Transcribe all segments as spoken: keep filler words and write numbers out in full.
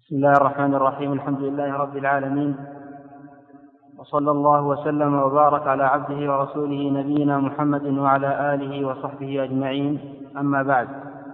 بسم الله الرحمن الرحيم. الحمد لله رب العالمين، وصلى الله وسلم وبارك على عبده ورسوله نبينا محمد وعلى آله وصحبه أجمعين، أما بعد.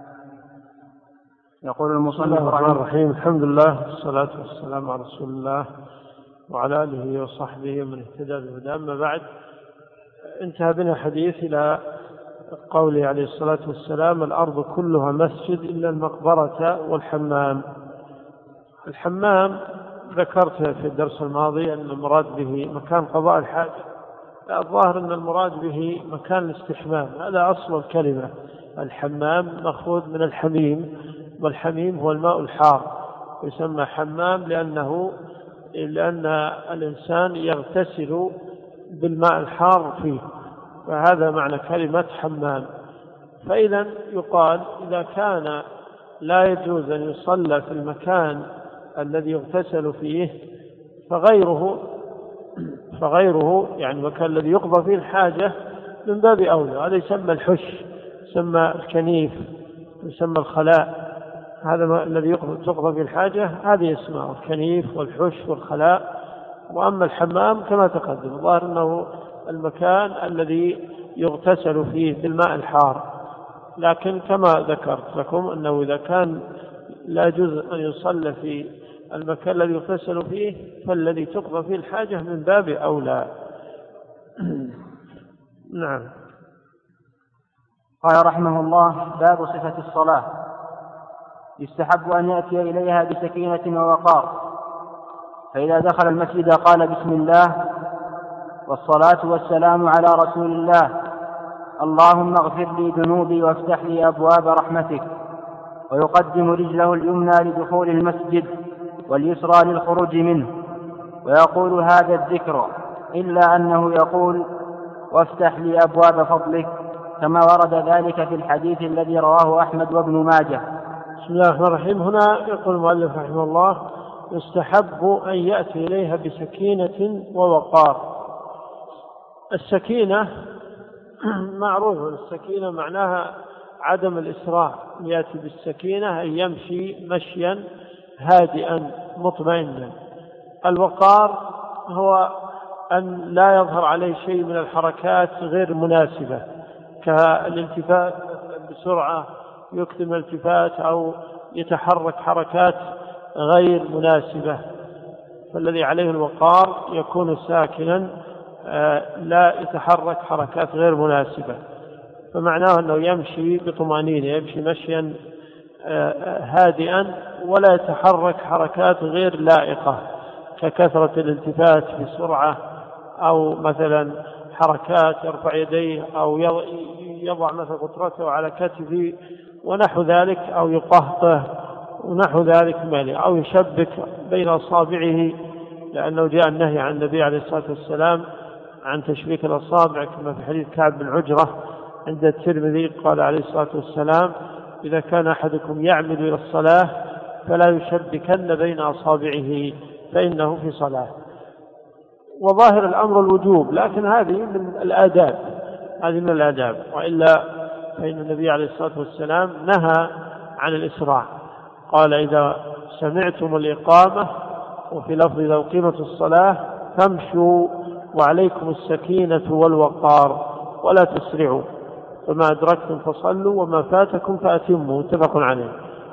يقول المصنف رحمه الله الرحيم: الحمد لله والصلاة والسلام على رسول الله وعلى آله وصحبه ومن اهتدى بهداه، أما بعد. انتهى بنا حديث إلى قوله عليه الصلاة والسلام: الأرض كلها مسجد إلا المقبرة والحمام. الحمام ذكرت في الدرس الماضي أن المراد به مكان قضاء الحاجة. الظاهر أن المراد به مكان الاستحمام، هذا أصل الكلمة. الحمام مأخوذ من الحميم، والحميم هو الماء الحار، يسمى حمام لأنه لأن الإنسان يغتسل بالماء الحار فيه، فهذا معنى كلمة حمام. فإذا يقال إذا كان لا يجوز أن يصلى في المكان الذي يغتسل فيه فغيره فغيره يعني المكان الذي يقضى فيه الحاجة من باب أولى. هذا يسمى الحش، يسمى الكنيف، يسمى الخلاء. هذا الذي تقضى فيه الحاجة هذه اسمه الكنيف والحش والخلاء. وأما الحمام كما تقدم، الظاهر أنه المكان الذي يغتسل فيه بالماء الحار، لكن كما ذكرت لكم أنه إذا كان لا يجوز أن يصلى في المكان الذي يغتسل فيه فالذي تقضى فيه الحاجة من باب أولى. نعم. قال رحمه الله: باب صفة الصلاة. يستحب أن يأتي إليها بسكينة ووقار، فإذا دخل المسجد قال: بسم الله والصلاة والسلام على رسول الله، اللهم اغفر لي ذنوبي وافتح لي أبواب رحمتك، ويقدم رجله اليمنى لدخول المسجد واليسرى للخروج منه، ويقول هذا الذكر، إلا أنه يقول: وافتح لي أبواب فضلك، كما ورد ذلك في الحديث الذي رواه أحمد وابن ماجه. بسم الله الرحمن الرحيم. هنا يقول المؤلف رحمه الله: يستحب أن يأتي إليها بسكينة ووقار. السكينة معروفة، السكينة معناها عدم الإسراع، يأتي بالسكينة أن يمشي مشيا هادئا مطمئنا. الوقار هو أن لا يظهر عليه شيء من الحركات غير مناسبة، كالالتفات بسرعة، يكتم الالتفات أو يتحرك حركات غير مناسبة. فالذي عليه الوقار يكون ساكنا لا يتحرك حركات غير مناسبة، فمعناه أنه يمشي بطمأنينة، يمشي مشيا هادئا ولا يتحرك حركات غير لائقة ككثرة الالتفات بسرعة، أو مثلا حركات يرفع يديه أو يضع مثلا قطرته على كتفه ونحو ذلك، أو يقهقه ونحو ذلك مالي، أو يشبك بين أصابعه، لأنه جاء النهي عن النبي عليه الصلاة والسلام عن تشبيك الأصابع، كما في حديث كعب بن عجرة عند الترمذي، قال عليه الصلاة والسلام: إذا كان أحدكم يعمد إلى الصلاة فلا يشبكن بين أصابعه فإنه في صلاة. وظاهر الأمر الوجوب، لكن هذه من الآداب، هذه من الآداب، وإلا فإن النبي عليه الصلاة والسلام نهى عن الإسراع، قال: إذا سمعتم الإقامة، وفي لفظ إذا أقيمت الصلاة فامشوا وعليكم السكينة والوقار ولا تسرعوا، فما أدركتم فصلوا وما فاتكم فأتموا، متفق عليه.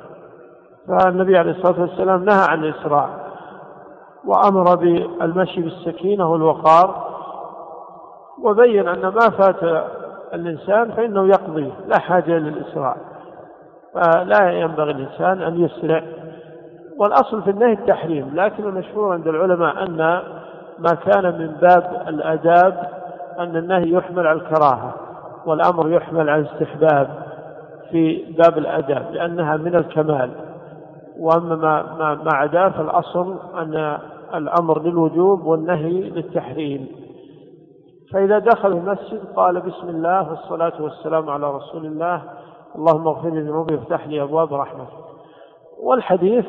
فالنبي عليه الصلاة والسلام نهى عن الإسراع وأمر بالمشي بالسكينة والوقار، وبين أن ما فات الإنسان فإنه يقضي، لا حاجة للإسراع، فلا ينبغي الإنسان أن يسرع. والأصل في النهي التحريم، لكن المشهور عند العلماء أن ما كان من باب الآداب أن النهي يحمل على الكراهة والأمر يحمل على الاستحباب في باب الآداب، لأنها من الكمال. وأما ما ما عدا فالأصل أن الأمر للوجوب والنهي للتحريم. فإذا دخل المسجد قال: بسم الله والصلاة والسلام على رسول الله، اللهم اغفر لي ذنوبي وافتح لي أبواب رحمتك. والحديث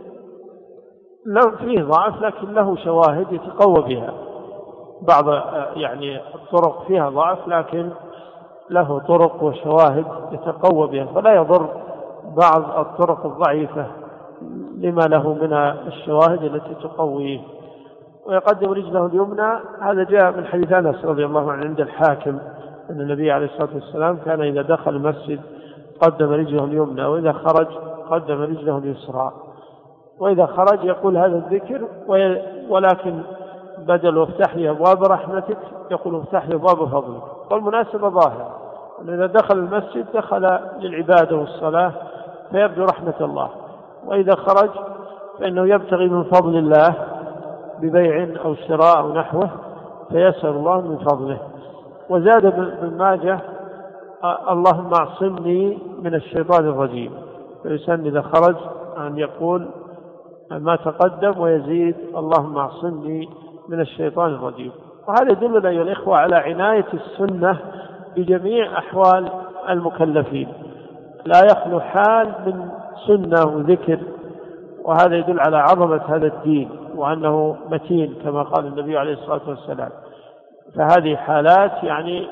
له فيه ضعف، لكن له شواهد يتقوى بها. بعض يعني الطرق فيها ضعف، لكن له طرق وشواهد يتقوى بها، فلا يضر بعض الطرق الضعيفة لما له من الشواهد التي تقويه. ويقدم رجله اليمنى، هذا جاء من حديث أنس رضي الله عنه عند الحاكم أن النبي عليه الصلاة والسلام كان إذا دخل المسجد قدم رجله اليمنى، وإذا خرج قدم رجله اليسرى، وإذا خرج يقول هذا الذكر، ولكن بدل وافتح لي أبواب رحمتك يقول افتح لي أبواب فضلك. والمناسبة ظاهرة أن إذا دخل المسجد دخل للعبادة والصلاة فيرجو رحمة الله، وإذا خرج فإنه يبتغي من فضل الله ببيع أو شراء أو نحوه فيسأل الله من فضله. وزاد ابن ماجه اللهم اعصمني من الشيطان الرجيم، فيسن إذا خرج أن يقول ما تقدم ويزيد اللهم اعصمني من الشيطان الرجيم. وهذا يدلنا أيها الإخوة على عناية السنة بجميع أحوال المكلفين، لا يخلو حال من سنة وذكر، وهذا يدل على عظمة هذا الدين وأنه متين كما قال النبي عليه الصلاة والسلام. فهذه حالات يعني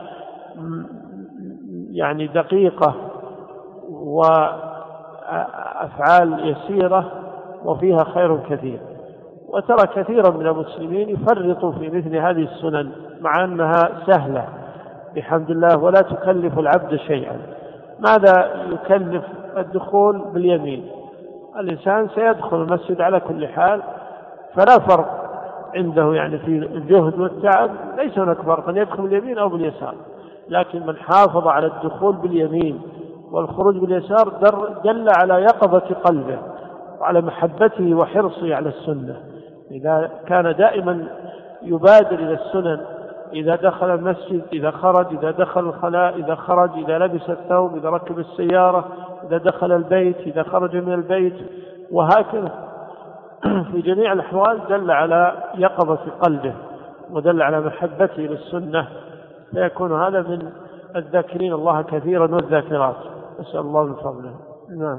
يعني دقيقة وأفعال يسيرة وفيها خير كثير. وترى كثيرا من المسلمين يفرطوا في مثل هذه السنن مع أنها سهلة بحمد الله ولا تكلف العبد شيئا. ماذا يكلف؟ الدخول باليمين، الإنسان سيدخل المسجد على كل حال، فلا فرق عنده يعني في الجهد والتعب، ليس هناك فرق أن يدخل باليمين أو باليسار. لكن من حافظ على الدخول باليمين والخروج باليسار دل على يقظة قلبه وعلى محبته وحرصه على السنة. إذا كان دائما يبادر إلى السنن، إذا دخل المسجد، إذا خرج، إذا دخل الخلاء، إذا خرج، إذا لبس الثوب، إذا ركب السيارة، إذا دخل البيت، إذا خرج من البيت، وهكذا في جميع الأحوال دل على يقظة قلبه ودل على محبته للسنة، فيكون هذا من الذاكرين الله كثيرا والذاكرات. نسأل الله من فضله. نعم.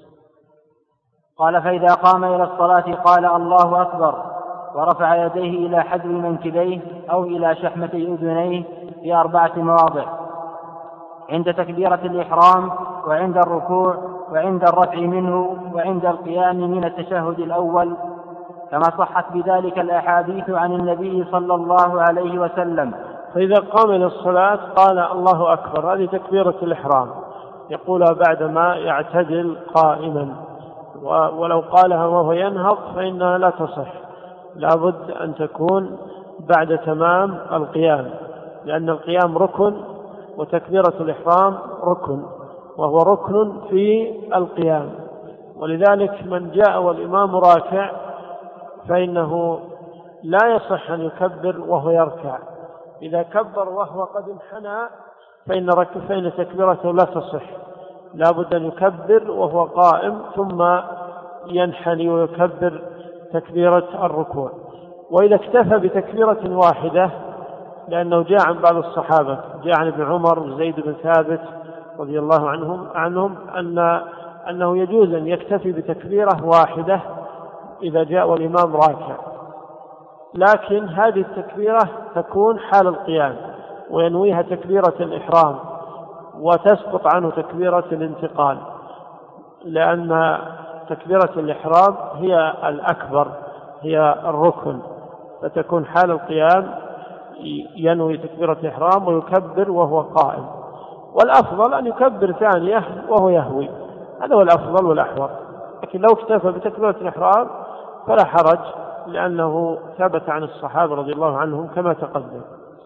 قال فإذا قام إلى الصلاة قال الله أكبر ورفع يديه إلى حذو منكبيه أو إلى شحمتي أذنيه في أربعة مواضع: عند تكبيرة الإحرام، وعند الركوع، وعند الرفع منه، وعند القيام من التشهد الأول، كما صحت بذلك الأحاديث عن النبي صلى الله عليه وسلم. فإذا قام إلى الصلاة قال الله أكبر، هذه تكبيرة الإحرام، يقولها بعدما يعتدل قائما، ولو قالها وهو ينهض فإنها لا تصح، لابد أن تكون بعد تمام القيام، لأن القيام ركن وتكبيرة الإحرام ركن، وهو ركن في القيام. ولذلك من جاء والإمام راكع فإنه لا يصح أن يكبر وهو يركع. إذا كبر وهو قد انحنى فإن, فإن تكبيرته لا تصح، لا بد أن يكبر وهو قائم ثم ينحني ويكبر تكبيرة الركوع. وإذا اكتفى بتكبيرة واحدة، لأنه جاء عن بعض الصحابة، جاء عن ابن عمر وزيد بن ثابت رضي الله عنهم عنهم أن أنه يجوز أن يكتفي بتكبيرة واحدة إذا جاء والإمام راكع، لكن هذه التكبيرة تكون حال القيام وينويها تكبيرة الإحرام، وتسقط عنه تكبيرة الانتقال، لأن تكبيرة الإحرام هي الأكبر، هي الركن، فتكون حال القيام ينوي تكبيرة الإحرام ويكبر وهو قائم. والأفضل أن يكبر ثانية وهو يهوي، هذا هو الأفضل والأحوط. لكن لو اكتفى بتكبيرة الإحرام فلا حرج، لأنه ثبت عن الصحابة رضي الله عنهم كما تقدم.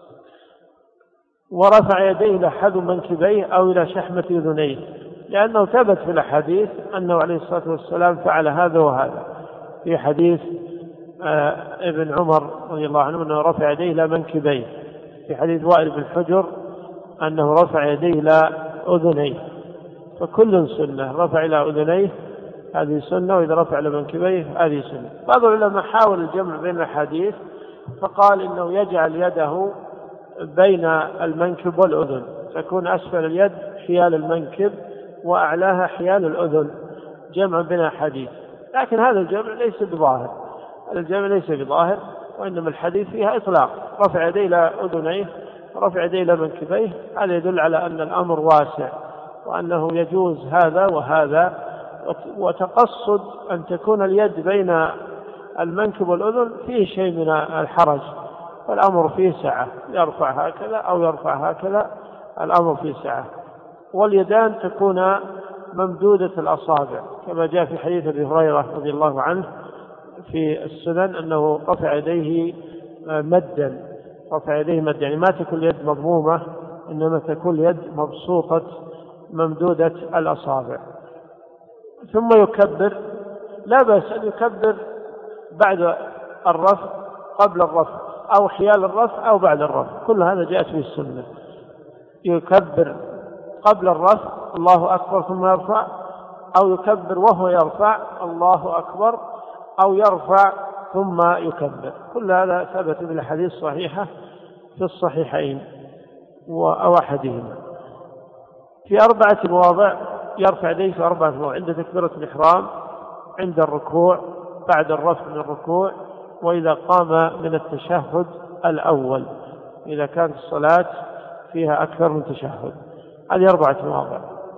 ورفع يديه إلى حذو منكبيه أو إلى شحمة أذنيه، لأنه ثبت في الحديث أنه عليه الصلاة والسلام فعل هذا وهذا. في حديث آه ابن عمر رضي الله عنه أنه رفع يديه إلى منكبيه، في حديث وائل بن حجر أنه رفع يديه إلى أذنيه، فكل سنة. رفع إلى أذنيه هذه سنة، وإذا رفع إلى منكبيه هذه سنة. بعض العلماء حاول الجمع بين الحديث فقال إنه يجعل يده بين المنكب والأذن، تكون أسفل اليد حيال المنكب وأعلاها حيال الأذن، جمع بين الحديث. لكن هذا الجمع ليس بظاهر، هذا الجمع ليس بظاهر، وإنما الحديث فيها إطلاق، رفع يديه إلى أذنيه ورفع يديه إلى منكبيه. هذا يدل على أن الأمر واسع وأنه يجوز هذا وهذا، وتقصد أن تكون اليد بين المنكب والأذن فيه شيء من الحرج، فالأمر فيه سعة، يرفع هكذا أو يرفع هكذا، الأمر فيه سعة. واليدان تكون ممدودة الأصابع كما جاء في حديث أبي هريرة رضي الله عنه في السنن أنه رفع يديه مدا، رفع يديه مدا، يعني ما تكون اليد مضمومة إنما تكون اليد مبسوطة ممدودة الأصابع. ثم يكبر، لا بأس أن يكبر بعد الرفع قبل الرفع أو حيال الرفع أو بعد الرفع، كل هذا جاءت في السنة. يكبر قبل الرفع الله أكبر ثم يرفع، أو يكبر وهو يرفع الله أكبر، أو يرفع ثم يكبر. كل هذا ثبت بالحديث صحيحة في الصحيحين أو أحدهما. في أربعة مواضع يرفع يديه، في أربعة مواضع: عند تكبيرة الإحرام، عند الركوع، بعد الرفع من الركوع، وإذا قام من التشهد الأول، إذا كانت الصلاة فيها أكثر من تشهد. هذه أربعة مواضع.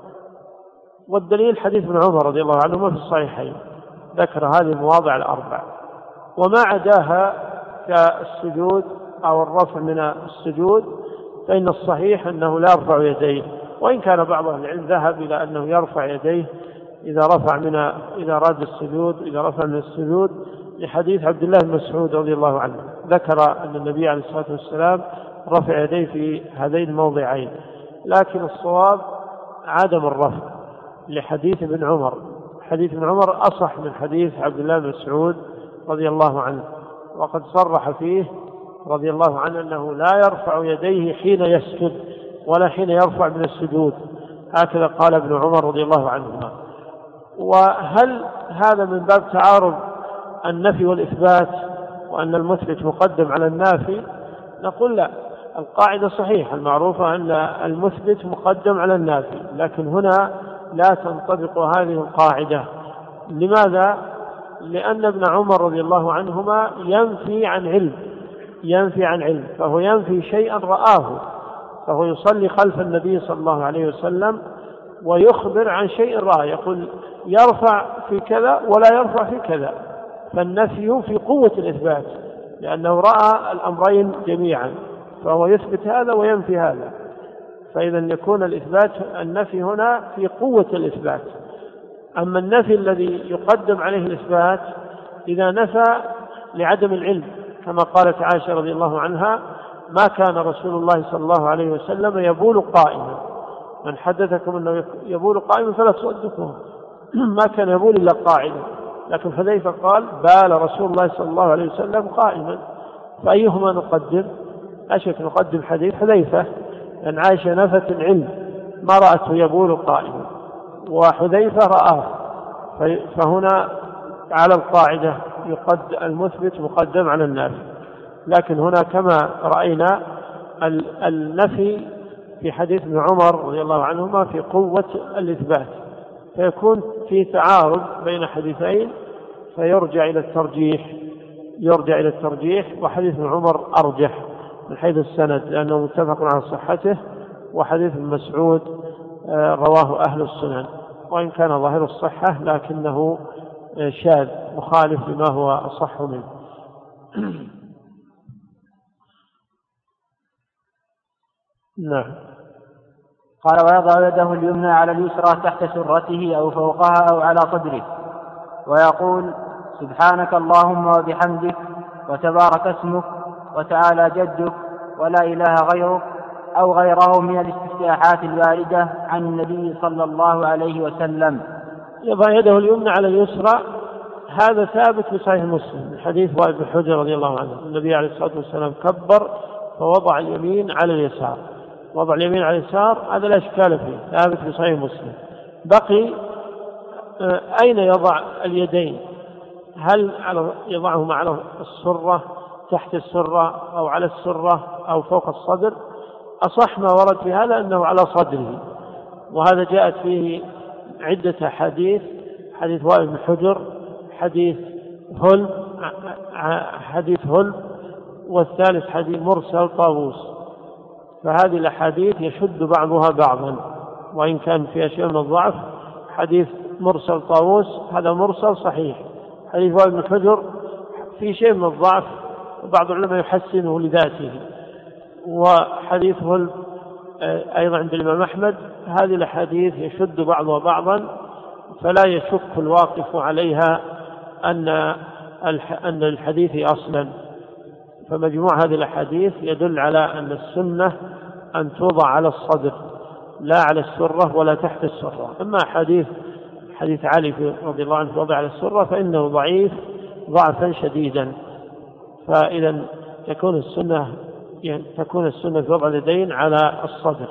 والدليل حديث ابن عمر رضي الله عنهما في الصحيحين ذكر هذه المواضع الأربع، وما عداها كالسجود أو الرفع من السجود فإن الصحيح أنه لا يرفع يديه، وإن كان بعض أهل العلم ذهب إلى أنه يرفع يديه إذا رفع من إذا أراد السجود، إذا رفع من السجود، لحديث عبد الله بن مسعود رضي الله عنه ذكر أن النبي عليه الصلاة والسلام رفع يديه في هذين الموضعين. لكن الصواب عدم الرفع لحديث ابن عمر. حديث ابن عمر أصح من حديث عبد الله بن مسعود رضي الله عنه، وقد صرح فيه رضي الله عنه أنه لا يرفع يديه حين يسجد ولا حين يرفع من السجود، هكذا قال ابن عمر رضي الله عنهما. وهل هذا من باب تعارض النفي والإثبات وأن المثبت مقدم على النافي؟ نقول لا، القاعدة صحيحة المعروفة أن المثبت مقدم على النافي، لكن هنا لا تنطبق هذه القاعدة. لماذا؟ لأن ابن عمر رضي الله عنهما ينفي عن علم، ينفي عن علم، فهو ينفي شيئا رآه، فهو يصلي خلف النبي صلى الله عليه وسلم ويخبر عن شيء رآه، يقول يرفع في كذا ولا يرفع في كذا، فالنفي في قوة الإثبات لأنه رأى الأمرين جميعا، فهو يثبت هذا وينفي هذا. فإذا يكون الإثبات النفي هنا في قوة الإثبات. أما النفي الذي يقدم عليه الإثبات إذا نفى لعدم العلم، كما قالت عائشة رضي الله عنها: ما كان رسول الله صلى الله عليه وسلم يبول قائما، من حدثكم أنه يبول قائما فلا تصدقوه، ما كان يبول إلا قاعدا. لكن حذيفة قال: بال رسول الله صلى الله عليه وسلم قائما، فأيهما نقدم؟ أشك نقدم حديث حذيفة، لأن عائشة نفت العلم، ما رأته يبول قائما، وحذيفة رآه، فهنا على القاعدة يقد المثبت مقدم على النافي. لكن هنا كما رأينا النفي في حديث ابن عمر رضي الله عنهما في قوة الإثبات، فيكون في تعارض بين حديثين فيرجع إلى الترجيح، يرجع إلى الترجيح وحديث ابن عمر أرجح من حيث السند لأنه متفق على صحته، وحديث ابن مسعود رواه أهل السنن، وإن كان ظاهر الصحة لكنه شاذ مخالف لما هو أصح منه. نعم. قال: ويضع يده اليمنى على اليسرى تحت سرته أو فوقها أو على صدره، ويقول: سبحانك اللهم وبحمدك وتبارك اسمك وتعالى جدك ولا إله غيرك، أو غيره من الاستفتاحات الواردة عن النبي صلى الله عليه وسلم. يضع يده اليمنى على اليسرى، هذا ثابت في صحيح مسلم، حديث وائل بن حجر رضي الله عنه، النبي عليه الصلاة والسلام كبر فوضع اليمين على اليسار، وضع اليمين على اليسار، هذا لا إشكال فيه، ثابت في صحيح مسلم. بقي أين يضع اليدين؟ هل يضعهما على السرة تحت السرة أو على السرة أو فوق الصدر؟ أصح ما ورد في هذا أنه على صدره، وهذا جاءت فيه عدة حديث، حديث وائل بن حجر، حديث هل حديث هل والثالث حديث مرسل طاووس، فهذه الأحاديث يشد بعضها بعضا، وإن كان في أشياء من الضعف. حديث مرسل طاووس هذا مرسل صحيح. حديث وائل بن حجر في شيء من الضعف وبعض العلماء يحسنه لذاته. وحديث هلب أيضا عند الإمام أحمد هذه الأحاديث يشد بعضها بعضا، فلا يشك الواقف عليها أن أن الحديث أصلا. فمجموع هذه الأحاديث يدل على أن السنة أن توضع على الصدر لا على السرة ولا تحت السرة. أما حديث حديث علي رضي الله عنه وضع على السرة فإنه ضعيف ضعفا شديدا. فإذا تكون السنة تكون السنة في وضع اليدين على الصدر.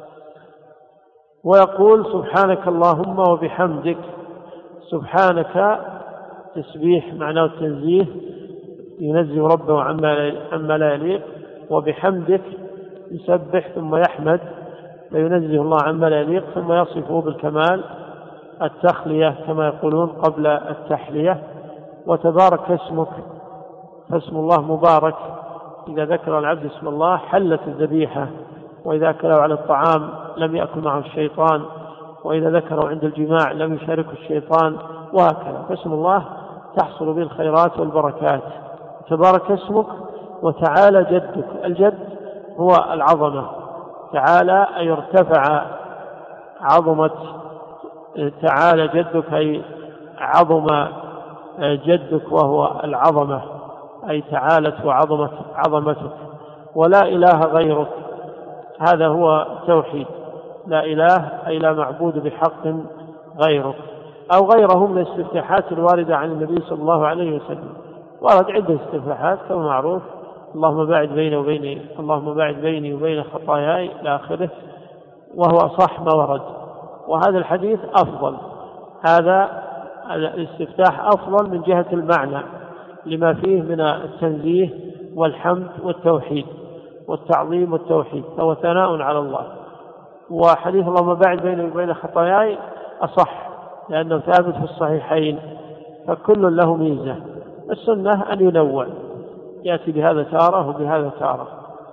ويقول سبحانك اللهم وبحمدك. سبحانك تسبيح معناه التنزيه، ينزه ربه عما لا يليق، وبحمدك يسبح ثم يحمد فينزه الله عما لا يليق ثم يصفه بالكمال، التخلية كما يقولون قبل التحلية. وتبارك اسمك، فاسم الله مبارك، إذا ذكر العبد اسم الله حلت الذبيحة، وإذا أكله على الطعام لم يأكل معه الشيطان، وإذا ذكره عند الجماع لم يشاركه الشيطان، وهكذا. فاسم الله تحصل به الخيرات والبركات. تبارك اسمك وتعالى جدك. الجد هو العظمة، تعالى أي ارتفع عظمة، تعالى جدك أي عظم جدك وهو العظمة، أي تعالت وعظمت عظمتك. ولا إله غيرك، هذا هو التوحيد، لا إله أي لا معبود بحق غيرك، أو غيره من الاستفتاحات الواردة عن النبي صلى الله عليه وسلم. ورد عدة استفتاحات كما معروف، اللهم باعد بيني وبيني اللهم باعد بيني وبين خطاياي إلى آخره، وهو أصح ما ورد. وهذا الحديث أفضل، هذا الاستفتاح أفضل من جهة المعنى لما فيه من التنزيه والحمد والتوحيد والتعظيم والتوحيد، فهو ثناء على الله. وحديث اللهم باعد بيني وبين خطاياي أصح لأنه ثابت في الصحيحين، فكل له ميزة. السنة أن ينوع، يأتي بهذا تارة وبهذا تارة.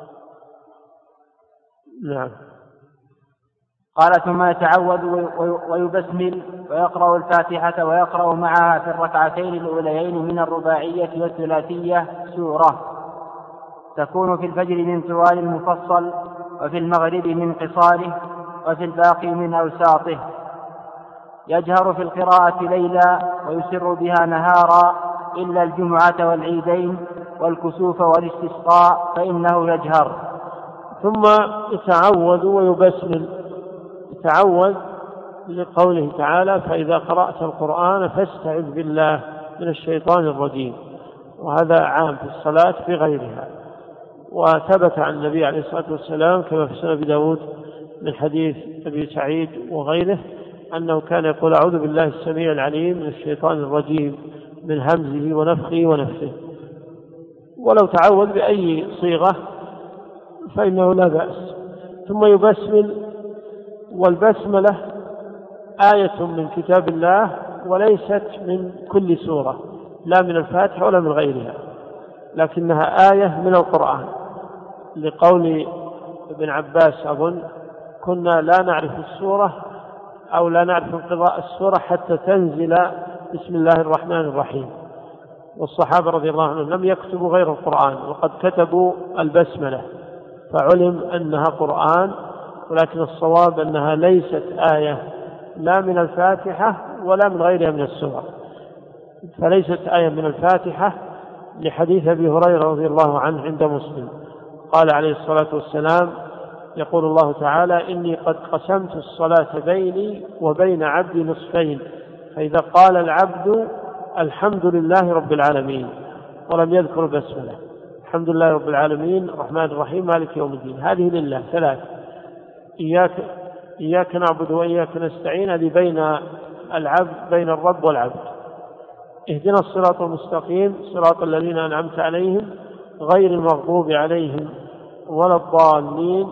نعم. قال ثم يتعوذ ويبسمل ويقرأ الفاتحة ويقرأ معها في الركعتين الأوليين من الرباعية والثلاثية سورة تكون في الفجر من طوال المفصل، وفي المغرب من قصاره، وفي الباقي من أوساطه. يجهر في القراءة ليلا ويسر بها نهارا إلا الجمعة والعيدين والكسوف والاستسقاء فإنه يجهر. ثم يتعوذ ويبسمل. يتعوذ لقوله تعالى فإذا قرأت القرآن فاستعذ بالله من الشيطان الرجيم، وهذا عام في الصلاة في غيرها. وثبت عن النبي عليه الصلاة والسلام كما في سنن أبي داود من حديث أبي سعيد وغيره أنه كان يقول أعوذ بالله السميع العليم من الشيطان الرجيم من همزه ونفخه ونفثه. ولو تعوذ بأي صيغة فإنه لا بأس. ثم يبسمل، والبسملة آية من كتاب الله وليست من كل سورة، لا من الفاتحة ولا من غيرها، لكنها آية من القرآن، لقول ابن عباس أظن كنا لا نعرف السورة أو لا نعرف انقضاء السورة حتى تنزل بسم الله الرحمن الرحيم. والصحابة رضي الله عنهم لم يكتبوا غير القرآن وقد كتبوا البسملة، فعلم أنها قرآن، ولكن الصواب أنها ليست آية لا من الفاتحة ولا من غيرها من السور. فليست آية من الفاتحة لحديث أبي هريرة رضي الله عنه عند مسلم قال عليه الصلاة والسلام يقول الله تعالى إني قد قسمت الصلاة بيني وبين عبدي نصفين، فإذا قال العبد الحمد لله رب العالمين ولم يذكر البسملة، الحمد لله رب العالمين الرحمن الرحيم مالك يوم الدين، هذه لله ثلاث، إياك, إياك نعبد وإياك نستعين، هذه بين العبد بين الرب والعبد. اهدنا الصراط المستقيم صراط الذين أنعمت عليهم غير المغضوب عليهم ولا الضالين،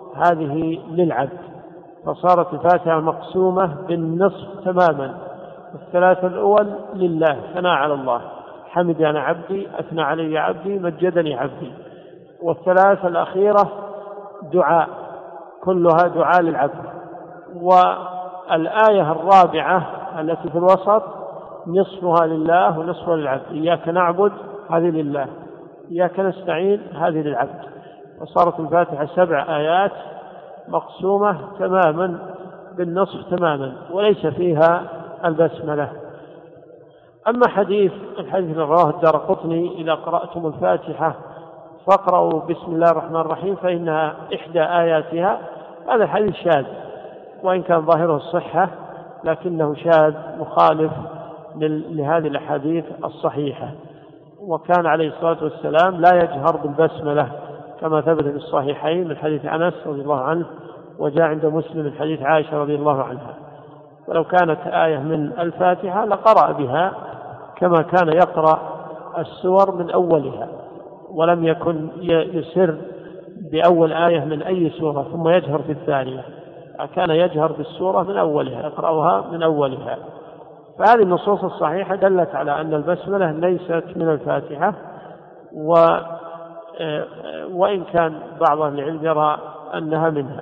هذه للعبد. فصارت الفاتحة مقسومة بالنصف تماما، الثلاثة الأول لله ثناء على الله، حمد أنا عبدي، أثنى علي عبدي، مجدني عبدي. والثلاثة الأخيرة دعاء، كلها دعاء للعبد. والآية الرابعة التي في الوسط نصفها لله ونصفها للعبد. إياك نعبد هذه لله، إياك نستعين هذه للعبد. وصارت الفاتحة سبع آيات مقسومة تماما بالنصف تماما وليس فيها البسملة. أما حديث الحديث الذي رواه الدارقطني إذا قرأتم الفاتحة فاقرأوا بسم الله الرحمن الرحيم فإنها إحدى آياتها، هذا الحديث شاذ وإن كان ظاهره الصحة لكنه شاذ مخالف لهذه الأحاديث الصحيحة. وكان عليه الصلاة والسلام لا يجهر بالبسملة كما ثبت في الصحيحين من حديث أنس رضي الله عنه، وجاء عند مسلم من حديث عائشة رضي الله عنها. ولو كانت آية من الفاتحة لقرأ بها كما كان يقرأ السور من أولها، ولم يكن يسر بأول آية من أي سورة ثم يجهر في الثانية، كان يجهر بالسورة من أولها يقرأها من أولها. فهذه النصوص الصحيحة دلت على أن البسملة ليست من الفاتحة، و وإن كان بعض أهل العلم يرى أنها منها.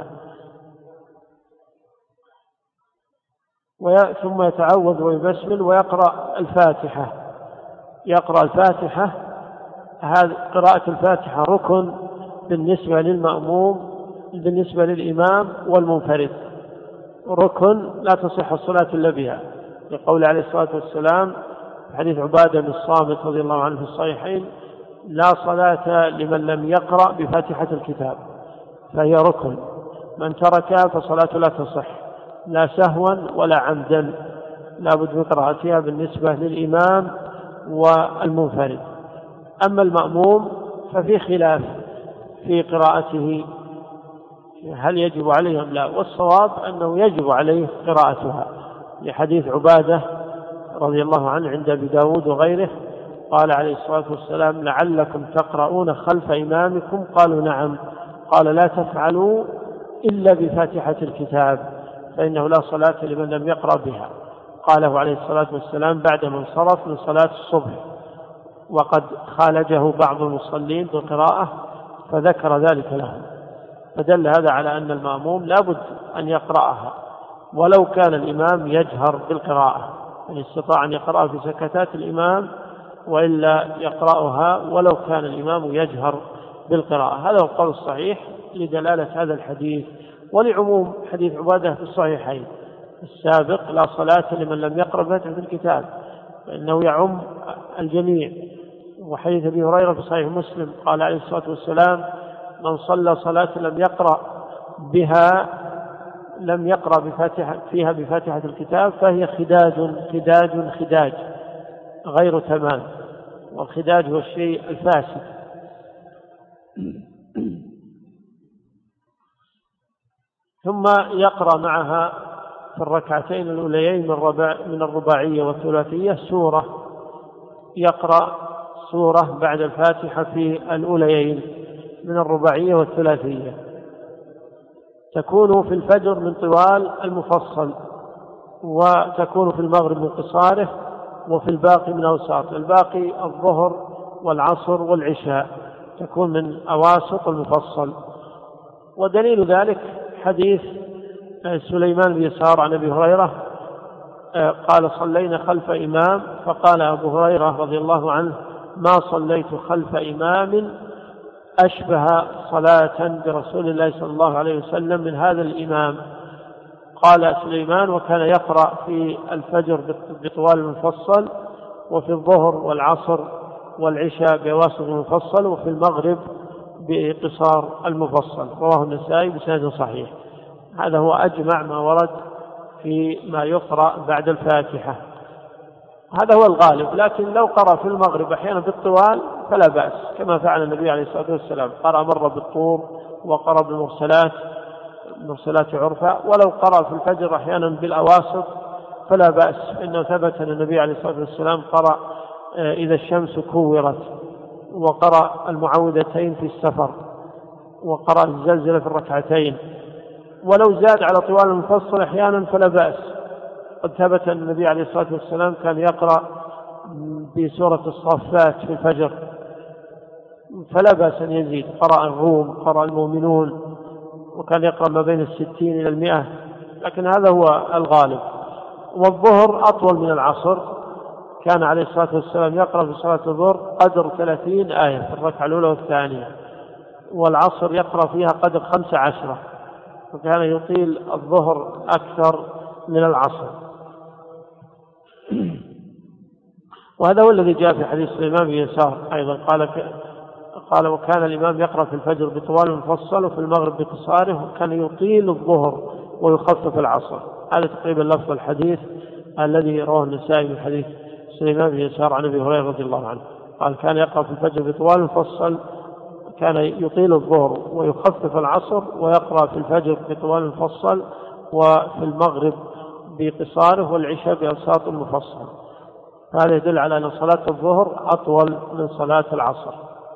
ثم يتعوذ ويبسمل ويقرأ الفاتحة. يقرأ الفاتحة، هذه قراءة الفاتحة ركن بالنسبة للمأموم بالنسبة للإمام والمنفرد، ركن لا تصح الصلاة إلا بها، لقول عليه الصلاة والسلام في حديث عبادة بن الصامت رضي الله عنه في الصحيحين: لا صلاة لمن لم يقرأ بفاتحة الكتاب، فهي ركن، من تركها فصلاة لا تصح لا سهوا ولا عمدا، لا بد من قراءتها بالنسبة للإمام والمنفرد. أما المأموم ففي خلاف في قراءته هل يجب عليه أم لا، والصواب أنه يجب عليه قراءتها لحديث عبادة رضي الله عنه عند أبي داود وغيره قال عليه الصلاة والسلام: لعلكم تقرؤون خلف إمامكم؟ قالوا نعم. قال: لا تفعلوا إلا بفاتحة الكتاب فإنه لا صلاة لمن لم يقرأ بها. قاله عليه الصلاة والسلام بعدما انصرف من صلاة الصبح، وقد خالجه بعض المصلين بالقراءة فذكر ذلك لهم، فدل هذا على أن المأموم لا بد أن يقرأها ولو كان الإمام يجهر بالقراءة، إن استطاع أن يقرأها في سكتات الإمام وإلا يقرأها ولو كان الإمام يجهر بالقراءة. هذا هو القول الصحيح لدلالة هذا الحديث ولعموم حديث عبادة في الصحيحين السابق: لا صلاة لمن لم يقرأ بفاتحة الكتاب، فإنه يعم الجميع. وحديث أبي هريرة في صحيح مسلم قال عليه الصلاة والسلام: من صلى صلاة لم يقرأ بها لم يقرأ بفاتحة فيها بفاتحة الكتاب فهي خداج خداج خداج غير تمام، والخداج هو الشيء الفاسد. ثم يقرأ معها في الركعتين الأوليين من الرباعية والثلاثية سورة، يقرأ سورة بعد الفاتحة في الأوليين من الرباعية والثلاثية، تكون في الفجر من طوال المفصل، وتكون في المغرب من قصاره، وفي الباقي من أوساط. الباقي الظهر والعصر والعشاء تكون من أواسط المفصل. ودليل ذلك حديث سليمان بن يسار عن أبي هريرة قال: صلينا خلف إمام، فقال أبو هريرة رضي الله عنه: ما صليت خلف إمام أشبه صلاة برسول الله صلى الله عليه وسلم من هذا الإمام. قال سليمان: وكان يقرأ في الفجر بطوال المفصل، وفي الظهر والعصر والعشاء بواسط المفصل، وفي المغرب بقصار المفصل. رواه النسائي بسند صحيح. هذا هو أجمع ما ورد في ما يقرأ بعد الفاتحة، هذا هو الغالب. لكن لو قرأ في المغرب أحيانا بالطوال فلا بأس، كما فعل النبي عليه الصلاة والسلام، قرأ مرة بالطور وقرأ بالمرسلات مرسلات عرفة. ولو قرأ في الفجر أحيانا بالأواسط فلا بأس، إنه ثبت أن النبي عليه الصلاة والسلام قرأ إذا الشمس كورت، وقرأ المعوذتين في السفر، وقرأ الزلزلة في الركعتين. ولو زاد على طوال المفصل أحيانا فلا بأس، قد ثبت أن النبي عليه الصلاة والسلام كان يقرأ بسورة الصافات في الفجر فلا بأس أن يزيد، قرأ الروم، قرأ المؤمنون، وكان يقرأ ما بين الستين إلى المئة، لكن هذا هو الغالب. والظهر أطول من العصر، كان عليه الصلاة والسلام يقرأ في صلاة الظهر قدر ثلاثين آية في الركعة الأولى والثانية، والعصر يقرأ فيها قدر خمس عشرة، وكان يطيل الظهر أكثر من العصر. وهذا هو الذي جاء في حديث الإمام يسار أيضا، قال قال وكان الإمام يقرأ في الفجر بطوال مفصل وفي المغرب بقصاره، وكان يطيل الظهر ويخفف العصر. هذا تقريبا لفظ الحديث الذي رواه النسائي من حديث الإمام يسار عن أبي هريرة رضي الله عنه، قال كان يقرأ في الفجر بطوال مفصل، كان يطيل الظهر ويخفف العصر، ويقرأ في الفجر بطوال مفصل وفي المغرب بقصاره، والعشاء بأوساط مفصل. هذا يدل على أن صلاة الظهر أطول من صلاة العصر.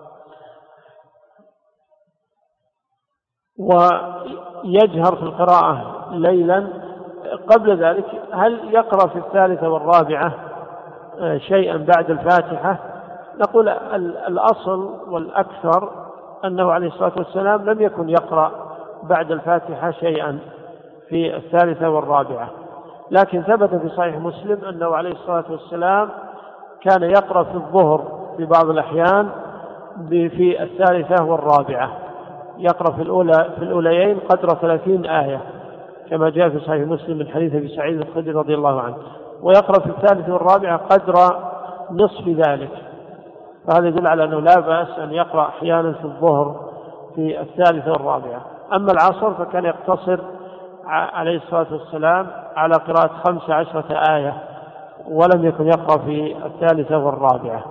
ويجهر في القراءة ليلا. قبل ذلك هل يقرأ في الثالثة والرابعة شيئا بعد الفاتحة؟ نقول الأصل والأكثر أنه عليه الصلاة والسلام لم يكن يقرأ بعد الفاتحة شيئا في الثالثة والرابعة، لكن ثبت في صحيح مسلم أنه عليه الصلاة والسلام كان يقرأ في الظهر في بعض الأحيان في الثالثة والرابعة، يقرأ في الأولى في الأوليين قدر ثلاثين آية كما جاء في صحيح مسلم من حديث أبي سعيد الخدري رضي الله عنه، ويقرأ في الثالثة والرابعة قدر نصف ذلك. فهذا يدل على أنه لا بأس أن يقرأ أحيانا في الظهر في الثالثة والرابعة. أما العصر فكان يقتصر عليه الصلاة والسلام على قراءة خمس عشرة آية، ولم يكن يقرأ في الثالثة والرابعة.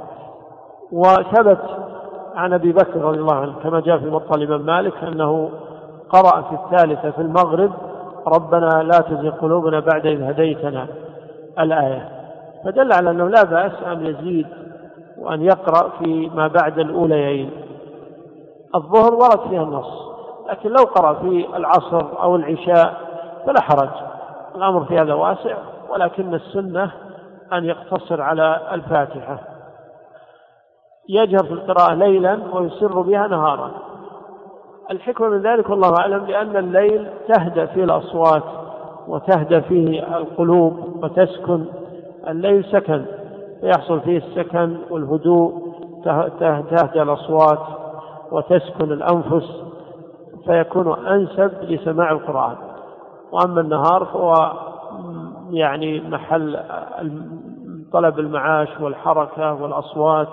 وثبت عن أبي بكر رضي الله عنه كما جاء في موطأ الإمام مالك أنه قرأ في الثالثة في المغرب ربنا لا تزغ قلوبنا بعد إذ هديتنا الآية، فدل على أنه لا بأس أن يزيد وأن يقرأ في ما بعد الأوليين. الظهر ورد فيها النص، لكن لو قرأ في العصر أو العشاء فلا حرج، الأمر في هذا واسع، ولكن السنة أن يقتصر على الفاتحة. يجهر في القراءة ليلا ويسر بها نهارا. الحكمة من ذلك والله أعلم لأن الليل تهدأ فيه الأصوات وتهدأ فيه القلوب وتسكن، الليل سكن فيحصل فيه السكن والهدوء، تهدأ الأصوات وتسكن الأنفس، فيكون أنسب لسماع القرآن. وأما النهار فهو يعني محل طلب المعاش والحركة والأصوات،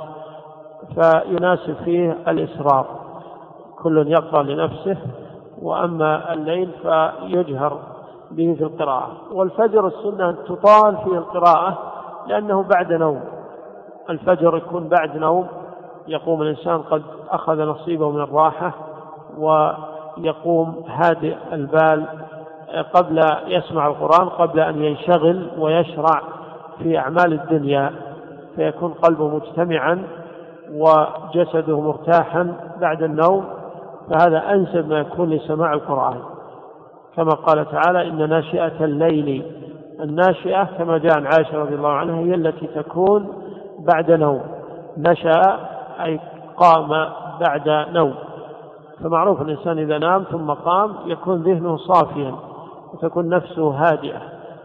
فيناسب فيه الإسرار، كل يقرأ لنفسه. وأما الليل فيجهر به في القراءة. والفجر السنة أن تطال فيه القراءة لأنه بعد نوم، الفجر يكون بعد نوم، يقوم الإنسان قد أخذ نصيبه من الراحة ويقوم هادئ البال قبل يسمع القرآن، قبل أن ينشغل ويشرع في أعمال الدنيا، فيكون قلبه مجتمعا وجسده مرتاحا بعد النوم، فهذا أنسب ما يكون لسماع القرآن. كما قال تعالى إن ناشئة الليل، الناشئة كما جاء عن عائشة رضي الله عنها هي التي تكون بعد نوم، نشأ أي قام بعد نوم. فمعروف الإنسان إذا نام ثم قام يكون ذهنه صافيا وتكون نفسه هادئة،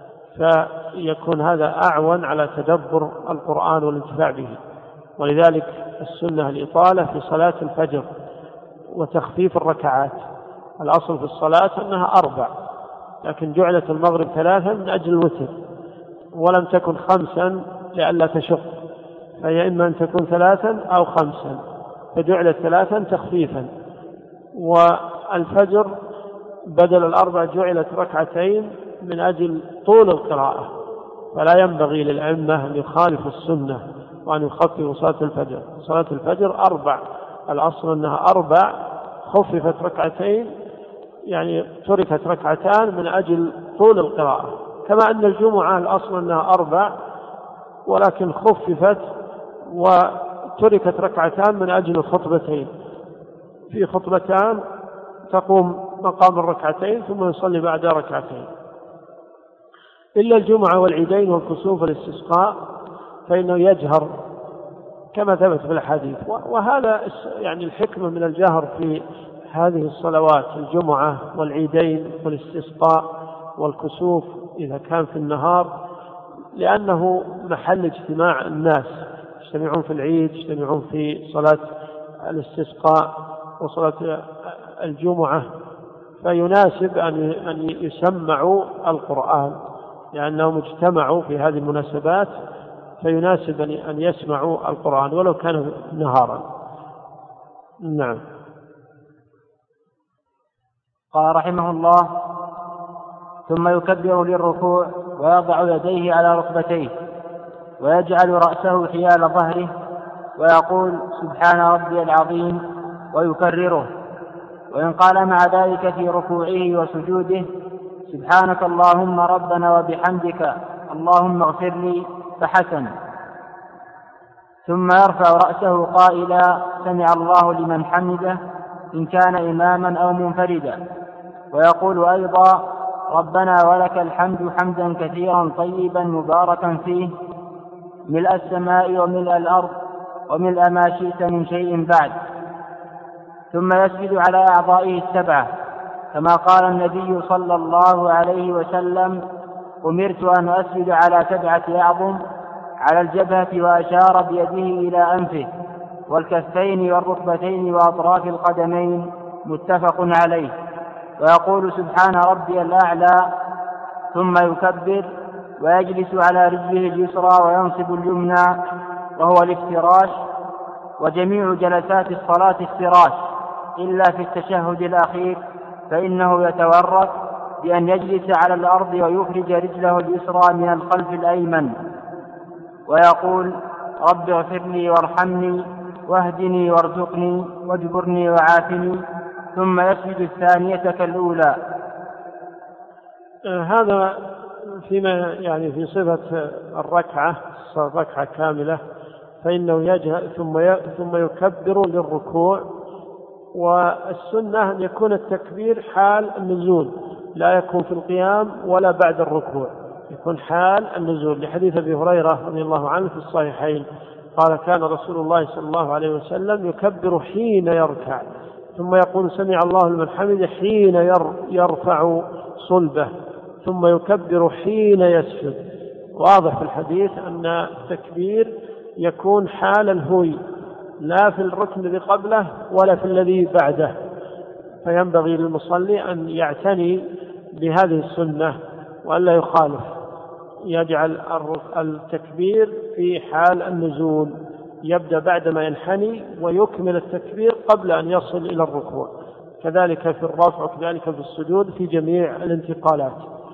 فيكون هذا أعون على تدبر القرآن والانتفاع به. ولذلك السنة الإطالة في صلاة الفجر وتخفيف الركعات. الأصل في الصلاة أنها أربع، لكن جعلت المغرب ثلاثا من أجل الوتر، ولم تكن خمسا لئلا تشق، فهي إما أن تكون ثلاثا أو خمسا، فجعلت ثلاثا تخفيفا. والفجر بدل الأربع جعلت ركعتين من أجل طول القراءة، فلا ينبغي للأئمة أن يخالفوا السنة وأن يخففوا صلاة الفجر. صلاة الفجر أربع، الأصل أنها أربع، خففت ركعتين يعني تركت ركعتان من أجل طول القراءة. كما أن الجمعة الأصل أنها أربع ولكن خففت وتركت ركعتان من أجل الخطبتين، في خطبتان تقوم مقام الركعتين ثم يصلي بعد ركعتين. إلا الجمعة والعيدين والكسوف والاستسقاء فإنه يجهر كما ثبت في الحديث. وهذا يعني الحكمة من الجهر في هذه الصلوات، الجمعة والعيدين والاستسقاء والكسوف إذا كان في النهار، لأنه محل اجتماع الناس، يجتمعون في العيد، يجتمعون في صلاة الاستسقاء وصلاة الجمعة، فيناسب أن يسمعوا القرآن لأنهم اجتمعوا في هذه المناسبات، فيناسب أن يسمعوا القرآن ولو كان نهارا. نعم. قال رحمه الله: ثم يكبر للركوع ويضع يديه على ركبتيه ويجعل رأسه حيال ظهره ويقول: سبحان ربي العظيم، ويكرره. وإن قال مع ذلك في ركوعه وسجوده: سبحانك اللهم ربنا وبحمدك اللهم اغفر لي، فحسن. ثم يرفع رأسه قائلا: سمع الله لمن حمده، إن كان إماما أو منفردا، ويقول أيضا: ربنا ولك الحمد حمدا كثيرا طيبا مباركا فيه، ملء السماء وملء الأرض وملء ما شئت من شيء بعد. ثم يسجد على أعضائه السبعة، كما قال النبي صلى الله عليه وسلم: أمرت أن أسجد على سبعة أعظم، على الجبهة، وأشار بيده إلى أنفه، والكفين والركبتين وأطراف القدمين، متفق عليه. ويقول: سبحان ربي الأعلى، ثم يكبر ويجلس على رجله اليسرى وينصب اليمنى، وهو الافتراش. وجميع جلسات الصلاة افتراش إلا في التشهد الأخير، فإنه يتورك بأن يجلس على الأرض ويخرج رجله اليسرى من الخلف الأيمن، ويقول: رب اغفر لي وارحمني واهدني وارزقني واجبرني وعافني، ثم يسجد الثانية كالأولى. هذا فيما يعني في صفة الركعة، الركعة كاملة، فإنه يجهل ثم ثم يكبر للركوع. والسنة أن يكون التكبير حال النزول، لا يكون في القيام ولا بعد الركوع، يكون حال النزول، لحديث أبي هريرة رضي الله عنه في الصحيحين قال: كان رسول الله صلى الله عليه وسلم يكبر حين يركع، ثم يقول: سمع الله لمن حمده، حين يرفع صلبه، ثم يكبر حين يسجد. واضح في الحديث أن التكبير يكون حال الهوي، لا في الركن الذي قبله ولا في الذي بعده، فينبغي للمصلي أن يعتني بهذه السنة وألا يخالف، يجعل التكبير في حال النزول، يبدأ بعدما ينحني ويكمل التكبير قبل أن يصل إلى الركوع، كذلك في الرفع وكذلك في السجود في جميع الانتقالات.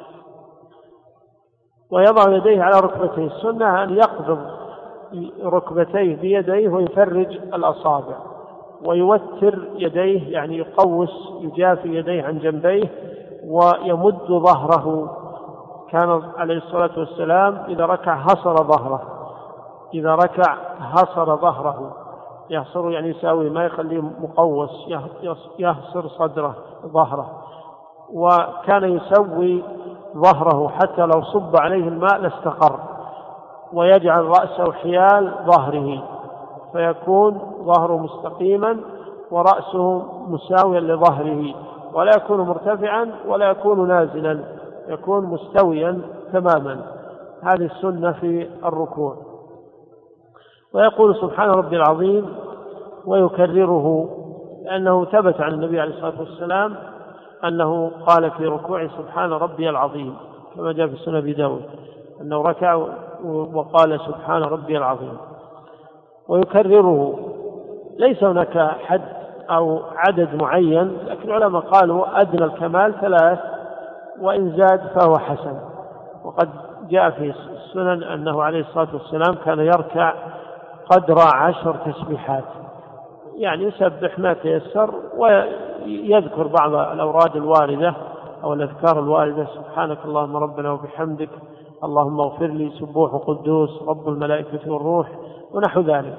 ويضع يديه على ركبتيه، السنة أن يقبض ركبتيه بيديه ويفرج الأصابع، ويوتر يديه، يعني يقوس يجافي يديه عن جنبيه ويمد ظهره. كان عليه الصلاة والسلام إذا ركع هصر ظهره، إذا ركع هصر ظهره، يهصر يعني يساوي، ما يخليه مقوس، يهصر صدره ظهره. وكان يسوي ظهره حتى لو صب عليه الماء لاستقر، ويجعل رأسه حيال ظهره، فيكون ظهره مستقيما ورأسه مساويا لظهره، ولا يكون مرتفعا ولا يكون نازلا، يكون مستويا تماما. هذه السنة في الركوع. ويقول: سبحان ربي العظيم، ويكرره، لأنه ثبت عن النبي عليه الصلاة والسلام أنه قال في ركوعه: سبحان ربي العظيم، كما جاء في سنن أبي داود أنه ركع وقال: سبحان ربي العظيم. ويكرره، ليس هناك حد أو عدد معين، لكن العلماء قالوا أدنى الكمال ثلاث، وإن زاد فهو حسن. وقد جاء في السنن أنه عليه الصلاة والسلام كان يركع قدر عشر تسبيحات، يعني يسبح ما تيسر، ويذكر بعض الأوراد الواردة أو الأذكار الواردة: سبحانك اللهم ربنا وبحمدك اللهم اغفر لي، سبوح قدوس رب الملائكة والروح، ونحو ذلك.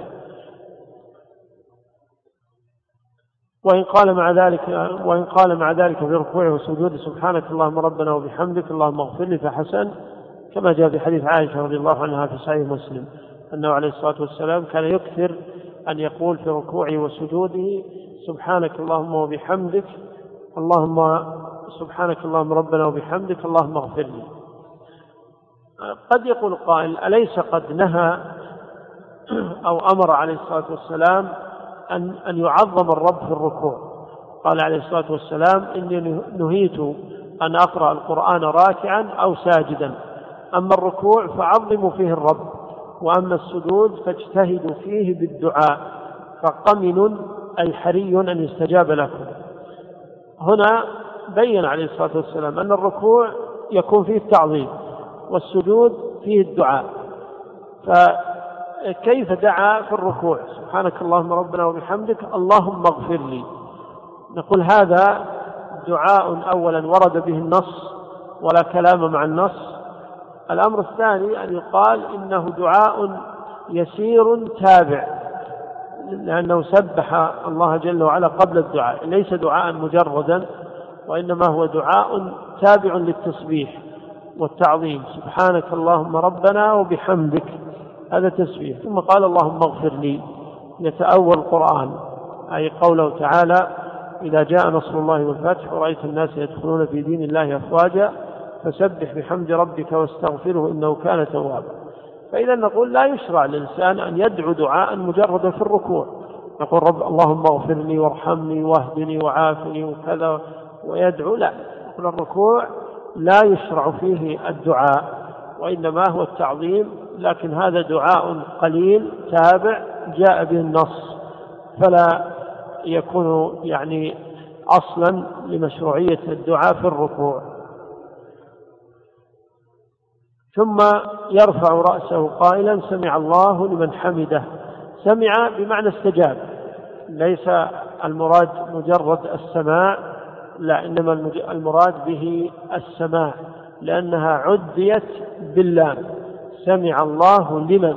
وإن قال مع ذلك وإن قال مع ذلك في ركوعه وسجوده: سبحانك اللهم ربنا وبحمدك اللهم اغفر لي، فحسن، كما جاء في حديث عائشة رضي الله عنها في صحيح مسلم أنه عليه الصلاة والسلام كان يكثر أن يقول في ركوعه وسجوده: سبحانك اللهم وبحمدك اللهم سبحانك اللهم ربنا وبحمدك اللهم اغفر لي. قد يقول قائل: أليس قد نهى أو أمر عليه الصلاة والسلام أن أن يعظم الرب في الركوع؟ قال عليه الصلاة والسلام: إني نهيت أن أقرأ القرآن راكعا أو ساجدا، أما الركوع فعظموا فيه الرب، وأما السجود فاجتهدوا فيه بالدعاء، فقمن أي حري أن يستجاب لكم. هنا بين عليه الصلاة والسلام أن الركوع يكون فيه التعظيم والسجود فيه الدعاء، فكيف دعا في الركوع: سبحانك اللهم ربنا وبحمدك اللهم اغفر لي؟ نقول هذا دعاء أولا ورد به النص ولا كلام مع النص. الأمر الثاني أن يقال إنه دعاء يسير تابع، لأنه سبح الله جل وعلا قبل الدعاء، ليس دعاء مجردا، وإنما هو دعاء تابع للتسبيح والتعظيم: سبحانك اللهم ربنا وبحمدك، هذا تسبيح. ثم قال: اللهم اغفر لي، يتأول القرآن، أي قوله تعالى: إذا جاء نصر الله والفتح ورأيت الناس يدخلون في دين الله أفواجا فسبح بحمد ربك واستغفره إنه كان توابا. فإذا نقول لا يشرع للإنسان أن يدعو دعاء مجردا في الركوع، نقول: رب اللهم اغفر لي وارحمني واهدني وعافني وكذا ويدعو، لا، نقول الركوع لا يشرع فيه الدعاء، وإنما هو التعظيم، لكن هذا دعاء قليل تابع جاء به النص، فلا يكون يعني أصلا لمشروعية الدعاء في الركوع. ثم يرفع رأسه قائلا: سمع الله لمن حمده. سمع بمعنى استجاب، ليس المراد مجرد السماع، لا، إنما المراد به السماع، لأنها عديت باللام. سمع الله لمن،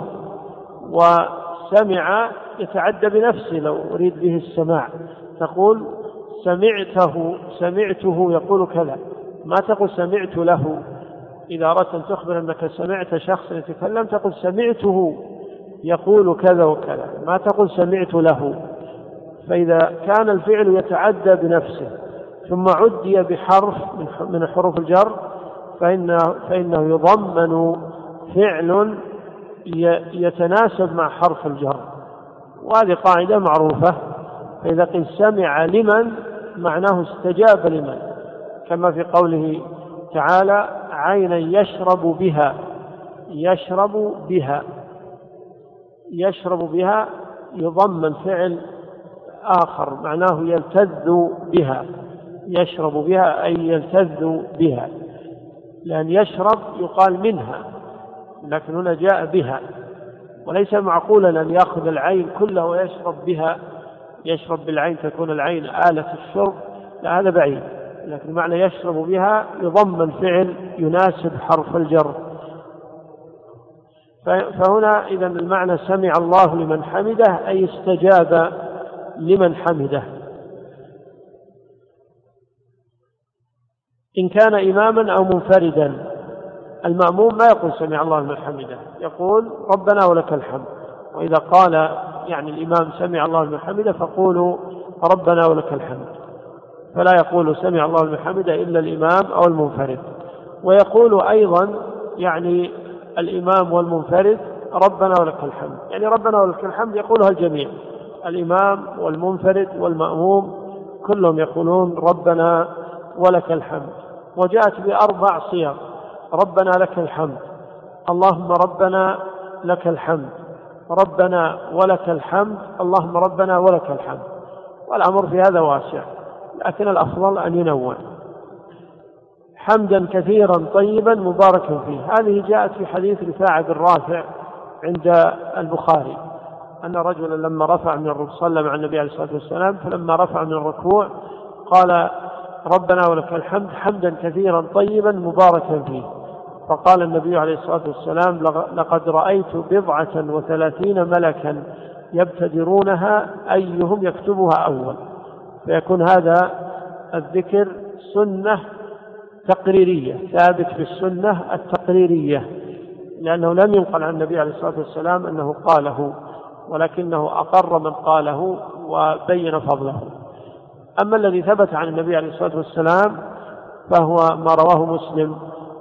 وسمع يتعدى بنفسه لو أريد به السماع، تقول سمعته سمعته يقول كذا، ما تقول سمعت له. إذا أردت أن تخبر أنك سمعت شخص يتكلم تقول سمعته يقول كذا وكذا، ما تقول سمعت له. فإذا كان الفعل يتعدى بنفسه ثم عدي بحرف من حروف الجر فإنه, فإنه يضمن فعل يتناسب مع حرف الجر، وهذه قاعدة معروفة. فإذا قيل سمع لمن معناه استجاب لمن، كما في قوله تعالى: عينا يشرب بها. يشرب بها يشرب بها يضمن فعل آخر معناه يلتذ بها. يشرب بها أي يلتذ بها، لأن يشرب يقال منها، لكن هنا جاء بها، وليس معقولا أن يأخذ العين كلها ويشرب بها. يشرب بالعين تكون العين آلة الشرب، لا، هذا بعيد، لكن معنى يشرب بها يضمن فعل يناسب حرف الجر. فهنا إذا المعنى سمع الله لمن حمده أي استجاب لمن حمده. إن كان إماما أو منفردا، المأموم ما يقول سمع الله لمن حمده، يقول ربنا ولك الحمد. وإذا قال يعني الإمام سمع الله لمن حمده فقولوا ربنا ولك الحمد، فلا يقول سمع الله لمن حمده إلا الإمام أو المنفرد. ويقول أيضا يعني الإمام والمنفرد ربنا ولك الحمد، يعني ربنا ولك الحمد يقولها الجميع، الإمام والمنفرد والمأموم كلهم يقولون ربنا ولك الحمد. وجاءت بأربع صيغ: ربنا لك الحمد، اللهم ربنا لك الحمد، ربنا ولك الحمد، اللهم ربنا ولك الحمد. والأمر في هذا واسع، لكن الأفضل أن ينوع. حمدا كثيرا طيبا مباركا فيه، هذه جاءت في حديث رفاعة بن رافع عند البخاري أن رجلا لما رفع من الركوع صلى مع النبي عليه الصلاة والسلام، فلما رفع من الركوع قال ربنا ولك الحمد حمدا كثيرا طيبا مباركا فيه، فقال النبي عليه الصلاة والسلام: لقد رأيت بضعة وثلاثين ملكا يبتدرونها أيهم يكتبها أول. فيكون هذا الذكر سنة تقريرية، ثابت في السنة التقريرية، لأنه لم ينقل عن النبي عليه الصلاة والسلام أنه قاله، ولكنه أقر من قاله وبين فضله. أما الذي ثبت عن النبي عليه الصلاة والسلام فهو ما رواه مسلم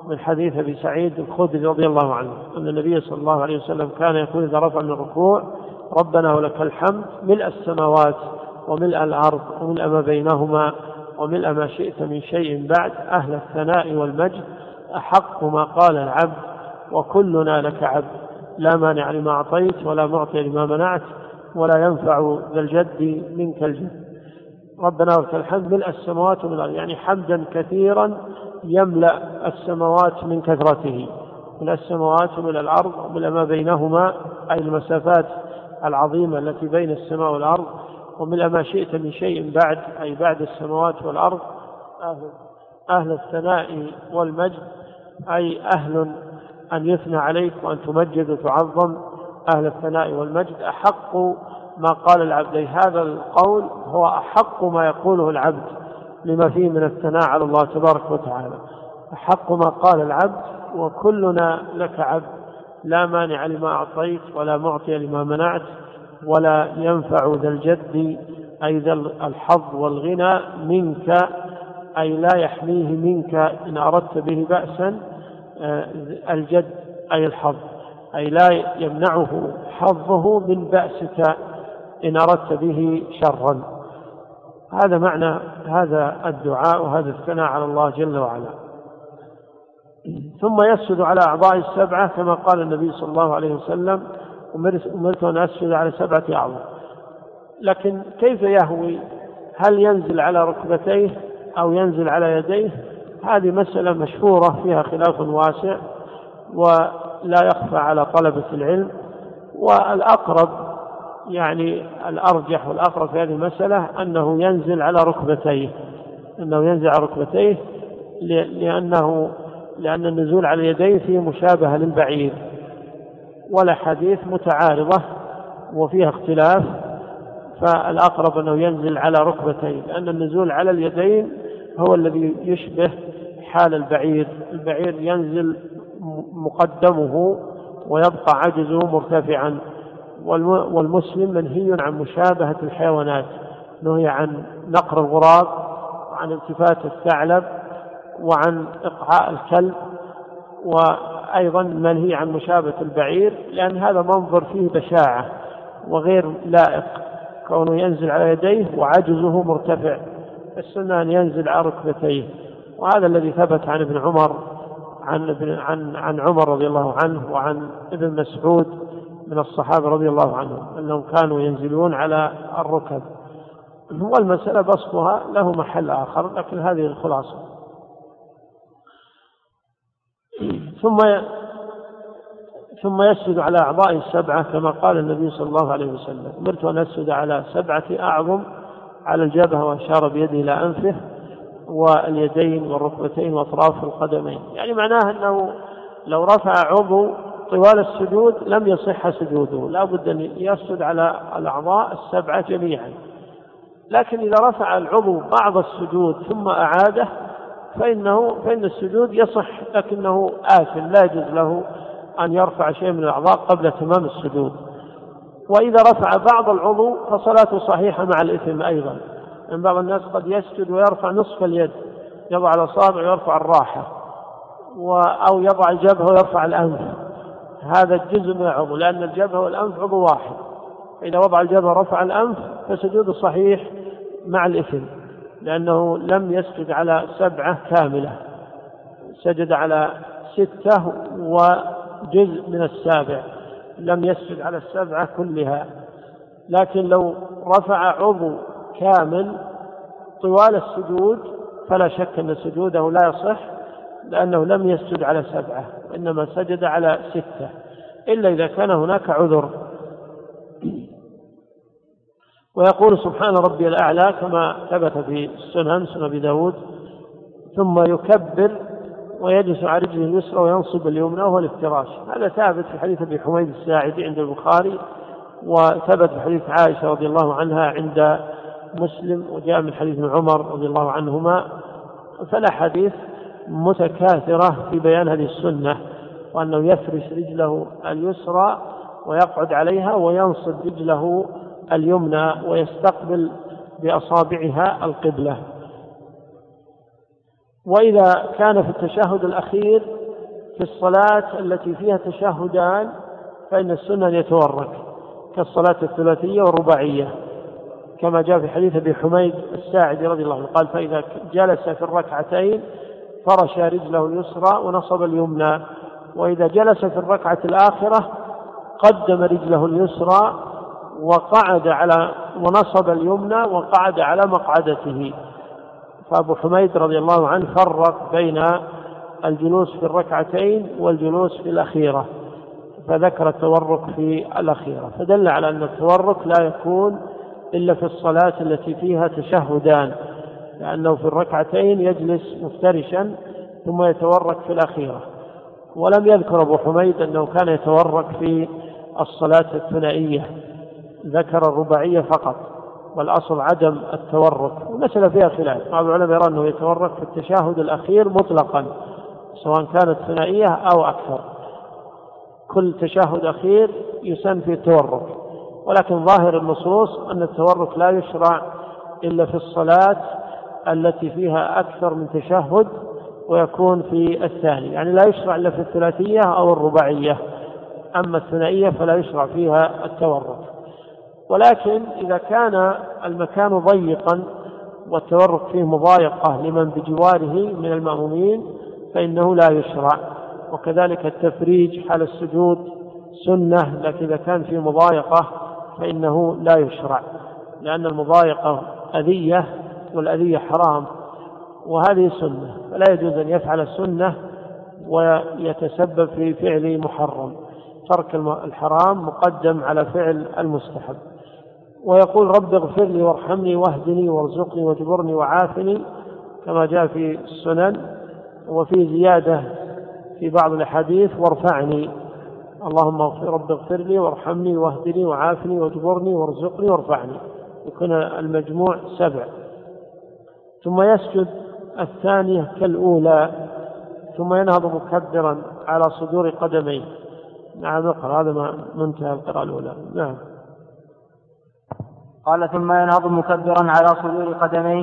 من حديث أبي سعيد الخدري رضي الله عنه أن النبي صلى الله عليه وسلم كان يقول إذا رفع من الركوع ربنا ولك الحمد ملء السماوات وملء الأرض وملء ما بينهما وملء ما شئت من شيء بعد أهل الثناء والمجد أحق ما قال العبد وكلنا لك عبد لا مانع لما أعطيت ولا معطي لما منعت ولا ينفع ذا الجد منك الجد. ربنا ولك الحمد ملء السماوات وملء الأرض، يعني حمدا كثيرا يملأ السماوات من كثرته، ملء السماوات وملء الأرض وملء ما بينهما أي المسافات العظيمة التي بين السماء والأرض، وملء ما شئت من شيء بعد أي بعد السماوات والأرض. أهل, أهل الثناء والمجد أي أهل أن يثنى عليك وأن تمجد وتعظم. أهل الثناء والمجد أحق ما قال العبد، هذا القول هو أحق ما يقوله العبد لما فيه من الثناء على الله تبارك وتعالى. أحق ما قال العبد وكلنا لك عبد لا مانع لما أعطيت ولا معطي لما منعت ولا ينفع ذا الجد أي ذا الحظ والغنى منك أي لا يحميه منك إن أردت به بأسا، الجد أي الحظ أي لا يمنعه حظه من بأسك إن أردت به شرا. هذا معنى هذا الدعاء وهذا الثناء على الله جل وعلا. ثم يسجد على أعضاء السبعة كما قال النبي صلى الله عليه وسلم أمرت أن أسجد على سبعة أعضاء. لكن كيف يهوي؟ هل ينزل على ركبتيه أو ينزل على يديه؟ هذه مسألة مشهورة فيها خلاف واسع ولا يخفى على طلبة العلم، والأقرب يعني الأرجح والأقرب في هذه المسألة أنه ينزل على ركبتيه، أنه ينزل على ركبتيه لأنه لأن النزول على اليدين فيه مشابهة للبعير، ولا حديث متعارضة وفيها اختلاف، فالأقرب أنه ينزل على ركبتيه، لأن النزول على اليدين هو الذي يشبه حال البعير. البعير ينزل مقدمه ويبقى عجزه مرتفعا، والمسلم منهي عن مشابهة الحيوانات، نهي عن نقر الغراب وعن التفات الثعلب وعن إقعاء الكلب، وأيضا منهي عن مشابهة البعير لأن هذا منظر فيه بشاعة وغير لائق كونه ينزل على يديه وعجزه مرتفع، السنة أن ينزل على ركبتيه. وهذا الذي ثبت عن ابن عمر عن ابن عن عن عمر رضي الله عنه وعن ابن مسعود من الصحابة رضي الله عنهم أنهم كانوا ينزلون على الركب. والمسألة بسطها له محل آخر، لكن هذه الخلاصة. ثم ثم يسجد على أعضاء السبعة كما قال النبي صلى الله عليه وسلم أمرت أن أسجد على سبعة أعظم على الجبهة، وأشار بيده إلى أنفه واليدين والركبتين وأطراف القدمين. يعني معناه أنه لو رفع عضو طوال السجود لم يصح سجوده، لا بد أن يسجد على الأعضاء السبعة جميعا. لكن إذا رفع العضو بعض السجود ثم أعاده فإنه فإن السجود يصح، لكنه آثم لا يجوز له أن يرفع شيء من الأعضاء قبل تمام السجود. وإذا رفع بعض العضو فصلاته صحيحة مع الإثم أيضا، لأن بعض الناس قد يسجد ويرفع نصف اليد، يضع الأصابع ويرفع الراحة، أو يضع الجبهة ويرفع الأنف، هذا الجزء من العضو، لأن الجبهة والأنف عضو واحد، إذا وضع الجبهة ورفع الأنف فسجود صحيح مع الإثم، لأنه لم يسجد على سبعة كاملة، سجد على ستة وجزء من السابع، لم يسجد على السبعة كلها. لكن لو رفع عضو كامل طوال السجود فلا شك أن سجوده لا يصح، لأنه لم يسجد على سبعة إنما سجد على ستة، إلا إذا كان هناك عذر. ويقول سبحان ربي الأعلى كما ثبت في السنن سنن أبي داود، ثم يكبر ويجلس على رجله اليسرى وينصب اليمنى وهو الافتراش. هذا ثابت في حديث أبي حميد الساعدي عند البخاري، وثبت في حديث عائشة رضي الله عنها عند مسلم، وجاء من حديث ابن عمر رضي الله عنهما. فلا حديث متكاثرة في بيان هذه السنة، وأنه يفرش رجله اليسرى ويقعد عليها وينصب رجله اليمنى ويستقبل بأصابعها القبلة. وإذا كان في التشهد الأخير في الصلاة التي فيها تشهدان فإن السنة أن يتورك كالصلاة الثلاثية والرباعية، كما جاء في حديث أبي حميد الساعدي رضي الله عنه قال: فإذا جلس في الركعتين فرش رجله اليسرى ونصب اليمنى، وإذا جلس في الركعة الآخرة قدم رجله اليسرى وقعد على ونصب اليمنى وقعد على مقعدته. فأبو حميد رضي الله عنه فرق بين الجلوس في الركعتين والجلوس في الأخيرة، فذكر التورك في الأخيرة، فدل على أن التورك لا يكون إلا في الصلاة التي فيها تشهدان، لأنه في الركعتين يجلس مفترشا ثم يتورك في الأخيرة. ولم يذكر أبو حميد أنه كان يتورك في الصلاة الثنائية، ذكر الرباعية فقط، والأصل عدم التورك، ومسألة فيها خلاف. بعض العلماء يرى أنه يتورك في التشهد الأخير مطلقا سواء كانت ثنائية أو أكثر، كل تشهد أخير يسن في التورك، ولكن ظاهر النصوص أن التورك لا يشرع إلا في الصلاة التي فيها أكثر من تشهد، ويكون في الثاني، يعني لا يشرع إلا في الثلاثية أو الرباعية، أما الثنائية فلا يشرع فيها التورك. ولكن إذا كان المكان ضيقا والتورك فيه مضايقة لمن بجواره من المأمومين فإنه لا يشرع. وكذلك التفريج حال السجود سنة، لكن إذا كان فيه مضايقة فإنه لا يشرع، لأن المضايقة أذية والأذية حرام، وهذه سنة، فلا يجوز أن يفعل السنة ويتسبب في فعل محرم. ترك الحرام مقدم على فعل المستحب. ويقول: رب اغفر لي وارحمني واهدني وارزقني واجبرني وعافني، كما جاء في السنن. وفي زيادة في بعض الأحاديث: وارفعني، اللهم اغفر رب اغفر لي وارحمني واهدني وعافني واجبرني وارزقني وارفعني، يكون المجموع سبع. ثم يسجد الثانية كالأولى، ثم ينهض مكبرا على صدور قدميه. نعم، اقرأ، هذا ما منتهى القراءة الأولى. نعم. قال: ثم ينهض مكبرا على صدور قدميه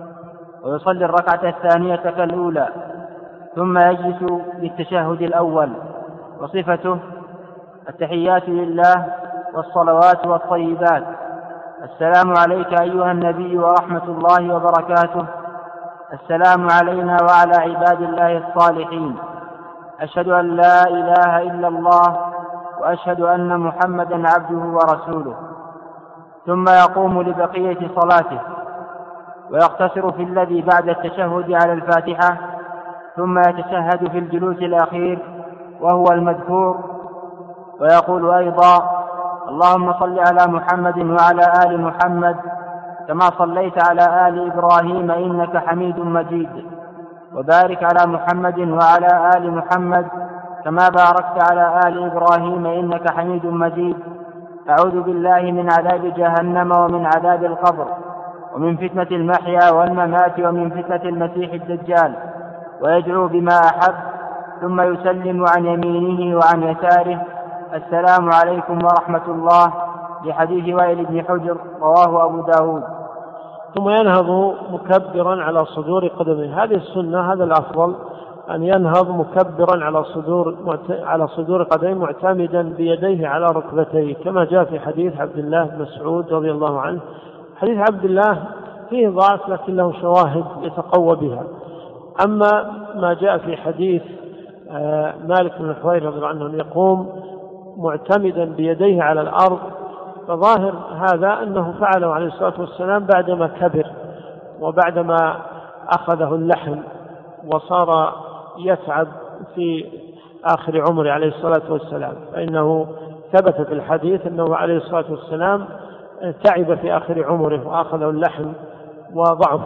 ويصلي الركعة الثانية كالأولى، ثم يجلس للتشهد الأول. وصفته: التحيات لله والصلوات والطيبات، السلام عليك أيها النبي ورحمة الله وبركاته، السلام علينا وعلى عباد الله الصالحين، أشهد أن لا إله إلا الله وأشهد أن محمدا عبده ورسوله. ثم يقوم لبقية صلاته ويقتصر في الذي بعد التشهد على الفاتحة، ثم يتشهد في الجلوس الأخير وهو المذكور، ويقول أيضا: اللهم صل على محمد وعلى آل محمد كما صليت على آل إبراهيم إنك حميد مجيد، وبارك على محمد وعلى آل محمد كما باركت على آل إبراهيم إنك حميد مجيد. أعوذ بالله من عذاب جهنم ومن عذاب القبر ومن فتنة المحيا والممات ومن فتنة المسيح الدجال، ويدعو بما أحب، ثم يسلم عن يمينه وعن يساره: السلام عليكم ورحمة الله، لحديث وائل بن حجر رواه أبو داود. ثم ينهض مكبرا على صدور قدمه. هذه السنة، هذا الأفضل، أن ينهض مكبرا على صدور على صدور قدمه معتمدا بيديه على ركبتيه، كما جاء في حديث عبد الله بن مسعود رضي الله عنه. حديث عبد الله فيه ضعف لكن له شواهد يتقوى بها. أما ما جاء في حديث مالك بن الحويرث رضي الله عنه يقوم معتمدا بيديه على الأرض، فظاهر هذا أنه فعله عليه الصلاة والسلام بعدما كبر وبعدما أخذه اللحم وصار يتعب في آخر عمره عليه الصلاة والسلام، فإنه ثبت في الحديث أنه عليه الصلاة والسلام تعب في آخر عمره وأخذه اللحم وضعف.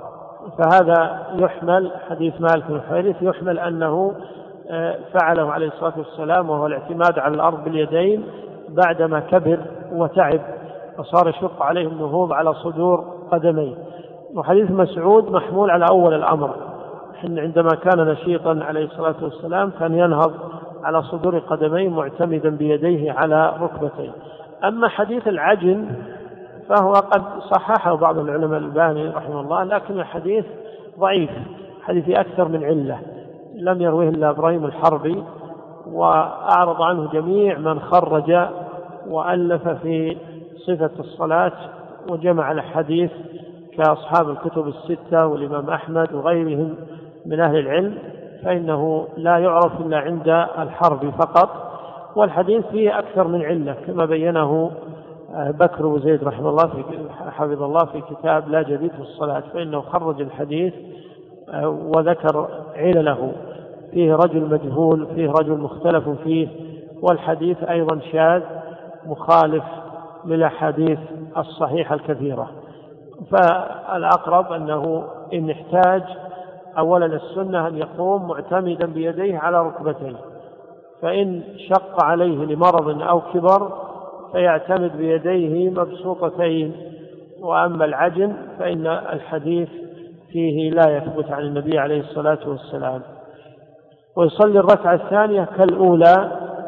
فهذا يحمل حديث مالك بن الحويرث يحمل أنه فعله عليه الصلاة والسلام، وهو الاعتماد على الأرض باليدين بعدما كبر وتعب فصار يشق عليه النهوض على صدور قدميه. وحديث مسعود محمول على أول الأمر، عندما كان نشيطا عليه الصلاة والسلام كان ينهض على صدور قدميه معتمدا بيديه على ركبتيه. أما حديث العجن فهو قد صححه بعض العلماء الألباني رحمه الله، لكن الحديث ضعيف، حديث أكثر من علة، لم يروه إلا إبراهيم الحربي، وأعرض عنه جميع من خرج وألف في صفة الصلاة وجمع الحديث كأصحاب الكتب الستة والإمام أحمد وغيرهم من أهل العلم، فإنه لا يعرف إلا عند الحربي فقط. والحديث فيه أكثر من علة كما بينه بكر وزيد رحمه الله في حفظ الله في كتاب لا جديد في الصلاة، فإنه خرج الحديث وذكر علله، فيه رجل مجهول، فيه رجل مختلف فيه، والحديث أيضا شاذ مخالف للأحاديث الصحيحة الكثيرة. فالأقرب أنه إن احتاج أولا السنة أن يقوم معتمدا بيديه على ركبتيه، فإن شق عليه لمرض أو كبر فيعتمد بيديه مبسوطتين. وأما العجن فإن الحديث فيه لا يثبت عن النبي عليه الصلاة والسلام. ويصلي الركعة الثانية كالأولى،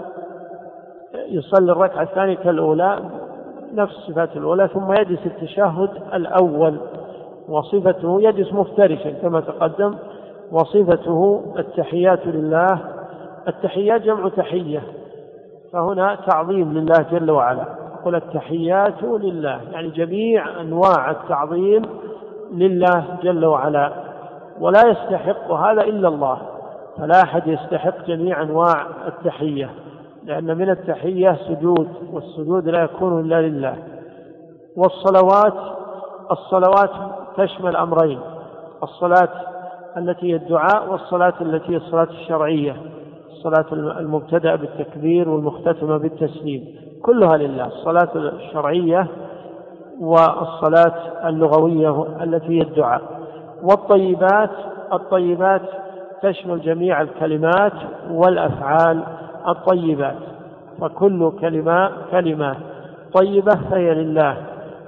يصلي الركعة الثانية كالأولى نفس صفات الأولى، ثم يجلس التشهد الأول، وصفته يجلس مفترشا كما تقدم، وصفته التحيات لله. التحيات جمع تحية، فهنا تعظيم لله جل وعلا، قل التحيات لله يعني جميع أنواع التعظيم لله جل وعلا، ولا يستحق هذا إلا الله، فلا أحد يستحق جميع أنواع التحية، لأن من التحية سجود، والسجود لا يكون إلا لله. والصلوات، الصلوات تشمل أمرين: الصلاة التي هي الدعاء، والصلاة التي هي الصلاة الشرعية، الصلاة المبتدأة بالتكبير والمختتمة بالتسليم، كلها لله، الصلاة الشرعية والصلاة اللغوية التي هي الدعاء. والطيبات، الطيبات تشمل جميع الكلمات والأفعال الطيبات، فكل كلمة كلمة طيبة فهي لله،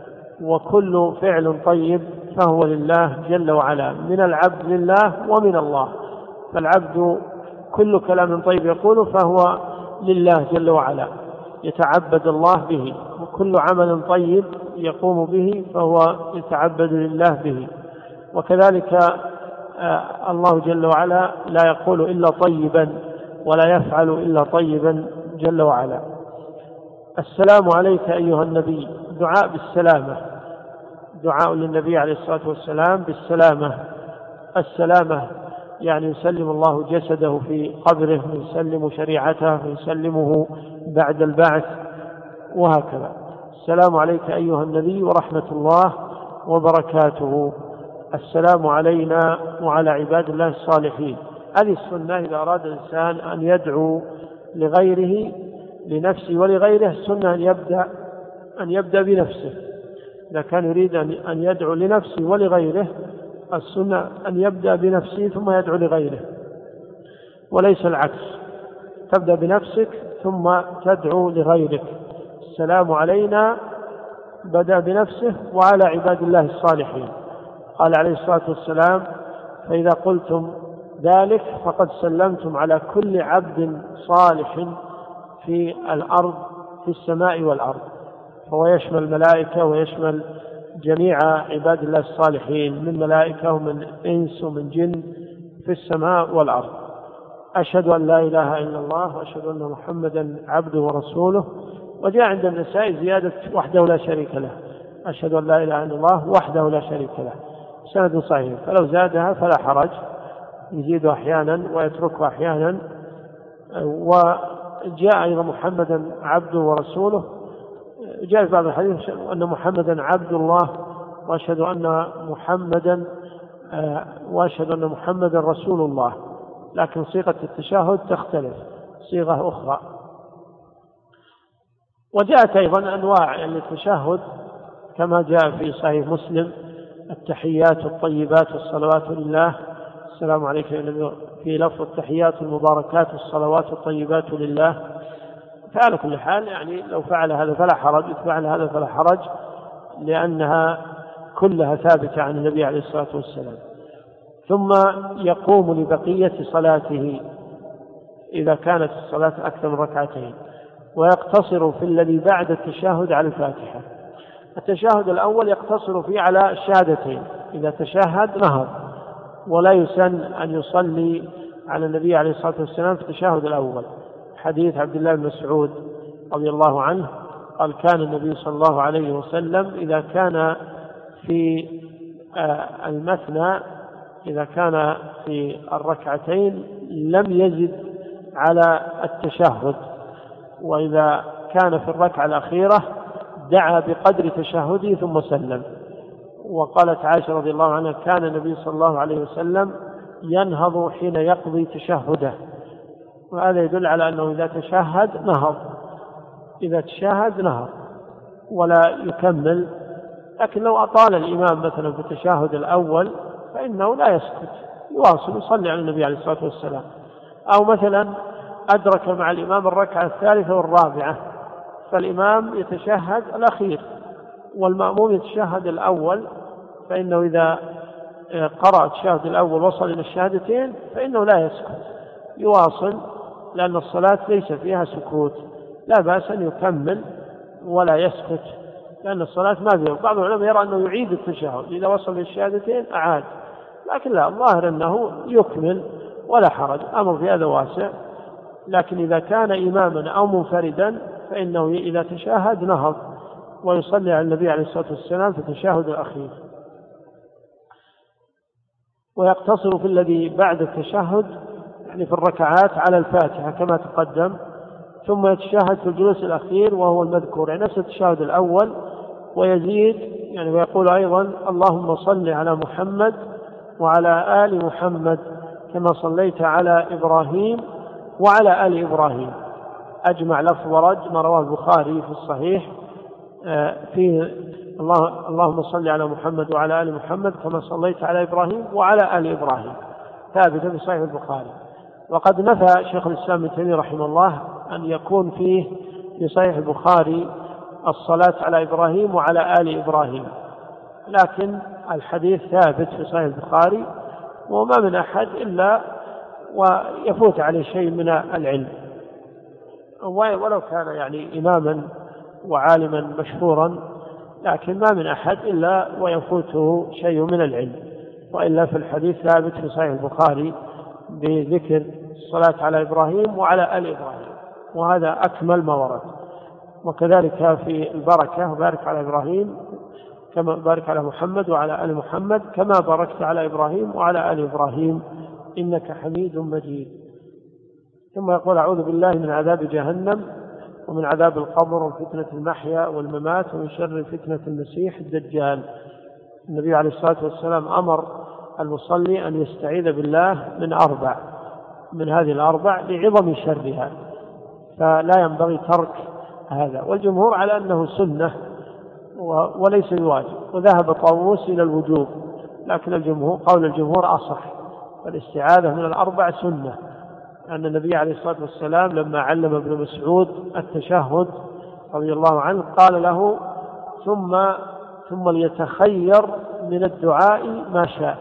وكل فعل طيب فهو لله جل وعلا، من العبد لله ومن الله. فالعبد كل كلام طيب يقوله فهو لله جل وعلا، يتعبد الله به، وكل عمل طيب يقوم به فهو يتعبد لله به. وكذلك الله جل وعلا لا يقول إلا طيبا ولا يفعل إلا طيبا جل وعلا. السلام عليك أيها النبي، دعاء بالسلامة، دعاء للنبي عليه الصلاة والسلام بالسلامة. السلامة يعني يسلم الله جسده في قبره، ويسلم شريعته، ويسلمه بعد البعث، وهكذا. السلام عليك أيها النبي ورحمة الله وبركاته. السلام علينا وعلى عباد الله الصالحين. هذه السنة إذا أراد الإنسان أن يدعو لغيره، لنفسه ولغيره، السنة أن يبدأ أن يبدأ بنفسه. إذا كان يريد أن يدعو لنفسه ولغيره، السنة أن يبدأ بنفسه ثم يدعو لغيره، وليس العكس، تبدأ بنفسك ثم تدعو لغيرك. السلام علينا بدأ بنفسه وعلى عباد الله الصالحين. قال عليه الصلاة والسلام: فإذا قلتم ذلك فقد سلمتم على كل عبد صالح في الأرض، في السماء والأرض، فهو يشمل الملائكة ويشمل جميع عباد الله الصالحين من ملائكة ومن إنس ومن جن في السماء والأرض. أشهد أن لا إله إلا الله وأشهد أن محمدا عبده ورسوله. وجاء عند النساء زيادة وحده لا شريك له، أشهد أن لا إله إلا الله وحده لا شريك له، سند صحيح، فلو زادها فلا حرج، يزيد أحيانا ويتركه أحيانا. وجاء أيضا محمدا عبده ورسوله، جاء في بعض الحديث أن محمدا عبد الله وأشهد أن محمدا وأشهد أن محمدا رسول الله، لكن صيغة التشهد تختلف صيغة أخرى. وجاءت أيضا أنواع للتشهد كما جاء في صحيح مسلم: التحيات الطيبات والصلوات لله، السلام عليك في لفظ التحيات المباركات والصلوات الطيبات لله. فعلى كل حال يعني لو فعل هذا فلا حرج، فعل هذا فلا حرج، لأنها كلها ثابتة عن النبي عليه الصلاة والسلام. ثم يقوم لبقية صلاته إذا كانت الصلاة أكثر من ركعتين، ويقتصر في الذي بعد التشهد على الفاتحة. التشهد الأول يقتصر فيه على الشهادتين، إذا تشهد نهض، ولا يسن أن يصلي على النبي عليه الصلاة والسلام في التشهد الأول. حديث عبد الله بن مسعود رضي الله عنه قال كان النبي صلى الله عليه وسلم إذا كان في المثنى إذا كان في الركعتين لم يزد على التشهد، وإذا كان في الركعة الأخيرة دعا بقدر تشهده ثم سلم. وقالت عائشة رضي الله عنها كان النبي صلى الله عليه وسلم ينهض حين يقضي تشهده، وهذا يدل على أنه إذا تشهد نهض، إذا تشهد نهض ولا يكمل. لكن لو أطال الإمام مثلا في التشهد الأول فإنه لا يسكت، يواصل يصلي على النبي عليه الصلاة والسلام. أو مثلا أدرك مع الإمام الركعة الثالثة والرابعة فالإمام يتشهد الأخير والمأموم يتشهد الأول، فإنه إذا قرأ التشهد الأول وصل إلى الشهادتين فإنه لا يسكت، يواصل، لأن الصلاة ليس فيها سكوت، لا بأس أن يكمل ولا يسكت، لأن الصلاة ما فيها. بعض العلماء يرى أنه يعيد التشهد إذا وصل للشهادتين أعاد، لكن لا، الظاهر أنه يكمل ولا حرج، أمر في هذا واسع. لكن إذا كان إماما أو منفردا فإنه إذا تشهد نهض ويصلي على النبي عليه الصلاة والسلام في التشهد الأخير. ويقتصر في الذي بعد التشهد يعني في الركعات على الفاتحة كما تقدم، ثم يتشهد في الجلوس الأخير وهو المذكور يعني نفس التشهد الأول، ويزيد يعني ويقول أيضا اللهم صل على محمد وعلى آل محمد كما صليت على إبراهيم وعلى آل إبراهيم. أجمع لفظ ورج ما رواه البخاري في الصحيح فيه الله اللهم صل على محمد وعلى آل محمد كما صليت على إبراهيم وعلى آل إبراهيم، ثابتة في صحيح البخاري. وقد نفى شيخ الإسلام ابن تيمية رحمه الله أن يكون فيه في صحيح البخاري الصلاة على إبراهيم وعلى آل إبراهيم، لكن الحديث ثابت في صحيح البخاري، وما من أحد إلا ويفوت عليه شيء من العلم، ولو كان يعني إماما وعالما مشهورا، لكن ما من أحد إلا ويفوته شيء من العلم، وإلا في الحديث ثابت في صحيح البخاري بذكر الصلاة على إبراهيم وعلى آل إبراهيم، وهذا أكمل ما ورد. وكذلك في البركة بارك على إبراهيم كما بارك على محمد وعلى آل محمد كما باركت على إبراهيم وعلى آل إبراهيم إنك حميد مجيد. ثم يقول أعوذ بالله من عذاب جهنم ومن عذاب القبر ومن فتنة المحيا والممات ومن شر فتنة المسيح الدجال. النبي عليه الصلاة والسلام أمر المصلي أن يستعيذ بالله من أربع، من هذه الأربع لعظم شرها، فلا ينبغي ترك هذا. والجمهور على أنه سنة وليس الواجب، وذهب طاووس إلى الوجوب، لكن الجمهور قول الجمهور أصح، فالاستعاذة من الأربع سنة، أن النبي عليه الصلاة والسلام لما علم ابن مسعود التشهد رضي الله عنه قال له ثم ثم ليتخير من الدعاء ما شاء،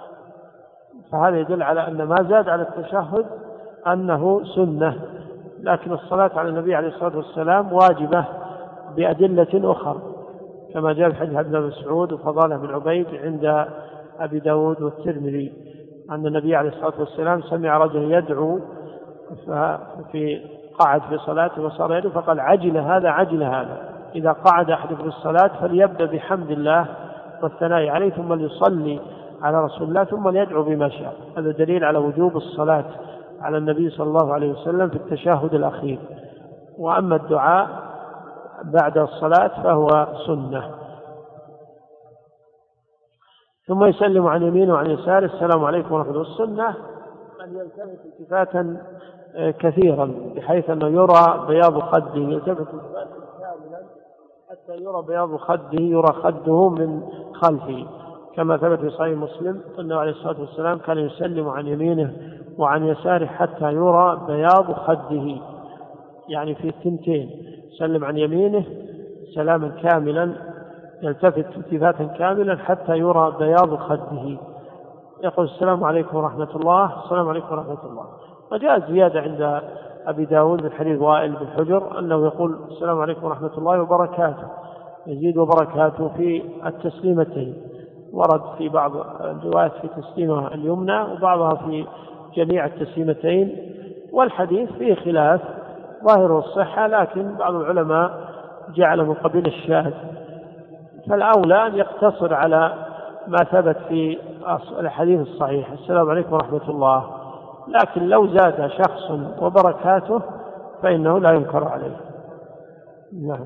فهذا يدل على أن ما زاد على التشهد أنه سنة، لكن الصلاة على النبي عليه الصلاة والسلام واجبة بأدلة أخرى، كما جاء في حديث ابن مسعود وفضاله بن عبيد عند أبي داود والترمذي أن النبي عليه الصلاة والسلام سمع رجل يدعو في قعد في صلاته وصار يدعو فقال عجل هذا عجل هذا، إذا قعد أحدكم في الصلاة فليبدأ بحمد الله والثناء عليه ثم ليصلي على رسول الله ثم ليدعو بما شاء. هذا دليل على وجوب الصلاة على النبي صلى الله عليه وسلم في التشهد الأخير. وأما الدعاء بعد الصلاة فهو سنة. ثم يسلم عن يمينه وعن يساره السلام عليكم ورحمة الله. السنة أن يلتفت التفاتا كثيرا بحيث أنه يرى بياض خده، يلتفت التفاتا كاملا حتى يرى بياض خده، يرى خده من خلفه، كما ثبت في صحيح مسلم أنه عليه الصلاة والسلام كان يسلم عن يمينه وعن يساره حتى يرى بياض خده، يعني في الثنتين، يسلم عن يمينه سلاما كاملا، يلتفت التفاتا كاملا حتى يرى بياض خده، يقول السلام عليكم ورحمة الله السلام عليكم ورحمة الله. وجاء زيادة عند أبي داود من حديث وائل بن حجر أنه يقول السلام عليكم ورحمة الله وبركاته، يزيد وبركاته في التسليمتين، ورد في بعض الروايات في تسليمها اليمنى وبعضها في جميع التسليمتين، والحديث فيه خلاف ظاهره الصحة، لكن بعض العلماء جعل من قبيل الشاذ، فالأولى أن يقتصر على ما ثبت في الحديث الصحيح: السلام عليكم ورحمة الله. لكن لو زاد شخص وبركاته فإنه لا ينكر عليه. نعم.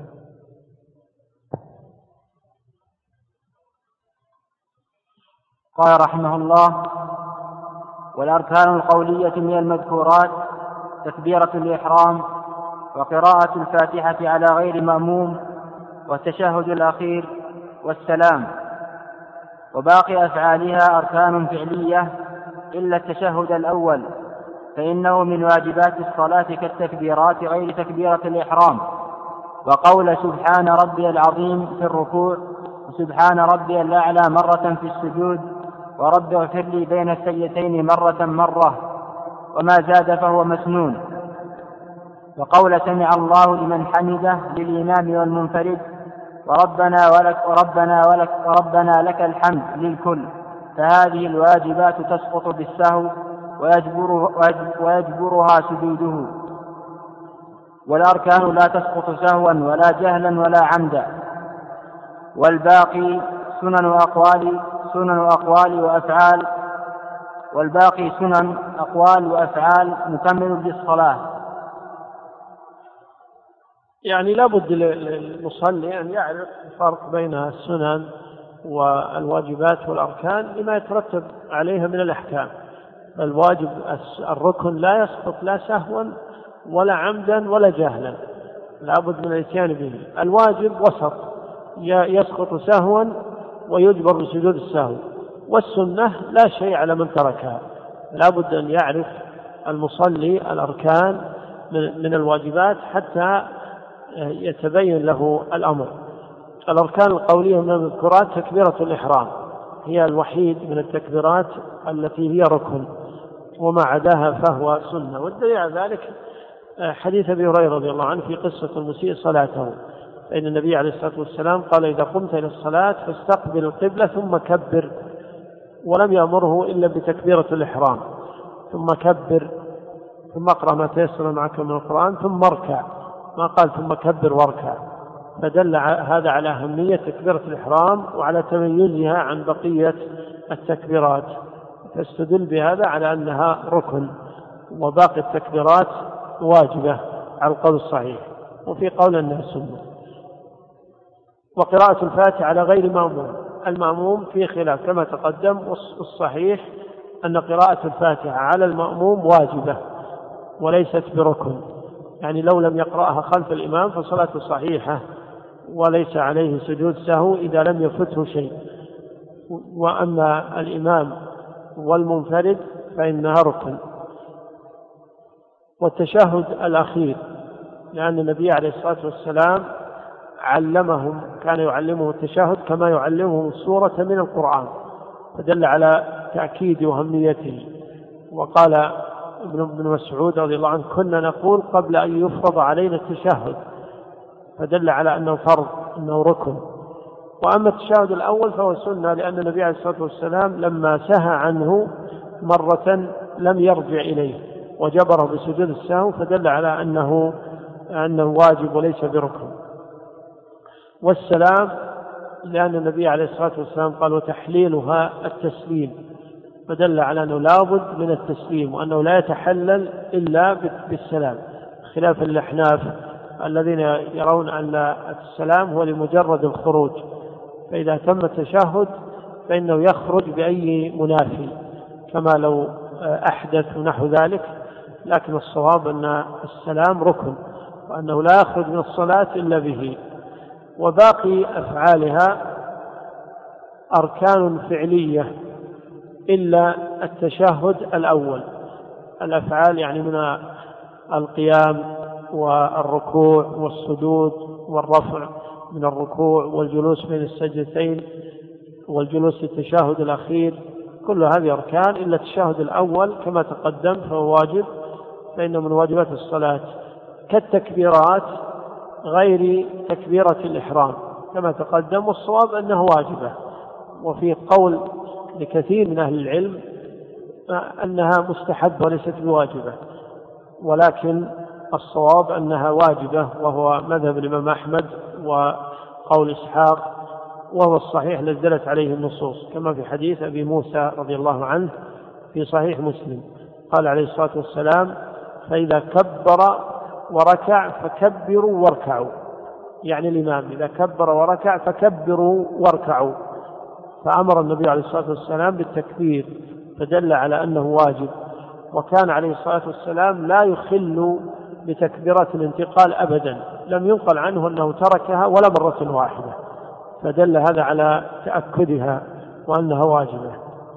قال رحمه الله: والأركان القولية من المذكورات تكبيرة الإحرام، وقراءة الفاتحة على غير مأموم، والتشهد الأخير، والسلام. وباقي أفعالها أركان فعلية إلا التشهد الأول، فإنه من واجبات الصلاة كالتكبيرات غير تكبيرة الإحرام، وقول سبحان ربي العظيم في الركوع، وسبحان ربي الأعلى مرة في السجود، ورب اغفر لي بين السجدتين مرة مرة، وما زاد فهو مسنون. وقول سمع الله لمن حمده للإمام والمنفرد، وربنا ولك وربنا ولك وربنا لك الحمد للكل. فهذه الواجبات تسقط بالسهو ويجبر ويجبرها سجوده. والأركان لا تسقط سهوا ولا جهلا ولا عمدا. والباقي سنن وأقوال سنن وأقوال وأفعال والباقي سنن أقوال وأفعال مكمل للصلاة. يعني لابد للمصلي أن يعرف الفرق بين السنن والواجبات والأركان لما يترتب عليها من الأحكام. الواجب الركن لا يسقط لا سهوا ولا عمدا ولا جهلا، لابد من الاتيان به. الواجب وسط، يسقط سهوا ويجبر بسجود السهو. والسنة لا شيء على من تركها. لابد أن يعرف المصلي الأركان من الواجبات حتى يتبين له الأمر. الأركان القولية من المذكورات تكبيرة الإحرام، هي الوحيد من التكبيرات التي هي ركن، وما عداها فهو سنة. والدليل على ذلك حديث أبي هريرة رضي الله عنه في قصة المسيء صلاته، فإن النبي عليه الصلاة والسلام قال: إذا قمت إلى الصلاة فاستقبل القبلة ثم كبر، ولم يأمره إلا بتكبيرة الإحرام، ثم كبر، ثم اقرأ ما تيسر معك من القرآن، ثم اركع، ما قال ثم كبر واركع. فدل هذا على أهمية تكبيرة الإحرام وعلى تميزها عن بقية التكبيرات، فاستدل بهذا على أنها ركن، وباقي التكبيرات واجبة على القول الصحيح، وفي قول أنها سنة. وقراءة الفاتحة على غير مأموم، المأموم في خلاف كما تقدم، والصحيح أن قراءة الفاتحة على المأموم واجبة وليست بركن، يعني لو لم يقرأها خلف الإمام فصلاته صحيحة وليس عليه سجود سهو إذا لم يفته شيء. وأما الإمام والمنفرد فإنها ركن. والتشهد الأخير، لأن النبي عليه الصلاة والسلام علمهم، كان يعلمه التشهد كما يعلمهم السورة من القرآن، فدل على تأكيد وأهميته. وقال ابن مسعود رضي الله عنه: كنا نقول قبل أن يفرض علينا التشهد، فدل على أنه فرض، أنه ركن. وأما التشهد الأول فهو سنة، لأن النبي عليه الصلاة والسلام لما سهى عنه مرة لم يرجع إليه وجبره بسجود السهو، فدل على أنه أنه واجب وليس بركن. والسلام، لأن النبي عليه الصلاة والسلام قال: وتحليلها التسليم، فدل على أنه لابد من التسليم، وأنه لا يتحلل إلا بالسلام، خلاف الأحناف الذين يرون أن السلام هو لمجرد الخروج، فإذا تم التشهد فإنه يخرج بأي منافي كما لو أحدث ونحو ذلك. لكن الصواب أن السلام ركن، وأنه لا يخرج من الصلاة إلا به. وباقي أفعالها أركان فعلية إلا التشهد الأول. الأفعال يعني من القيام والركوع والسجود والرفع من الركوع والجلوس بين السجدتين والجلوس للتشهد الأخير، كل هذه أركان إلا التشهد الأول كما تقدم فهو واجب، فإنه من واجبات الصلاة، كالتكبيرات غير تكبيرة الإحرام كما تقدم، والصواب أنه واجبة. وفي قول لكثير من أهل العلم أنها مستحبة وليست بواجبة، ولكن الصواب أنها واجبة، وهو مذهب الإمام أحمد وقول إسحاق، وهو الصحيح الذي دلت عليه النصوص، كما في حديث أبي موسى رضي الله عنه في صحيح مسلم قال عليه الصلاة والسلام: فإذا كبر وركع فكبروا واركعوا، يعني الإمام إذا كبر وركع فكبروا واركعوا، فأمر النبي عليه الصلاة والسلام بالتكبير، فدل على أنه واجب. وكان عليه الصلاة والسلام لا يخل بتكبيرة الانتقال أبدا، لم ينقل عنه أنه تركها ولا مرة واحدة، فدل هذا على تأكدها وأنها واجبة.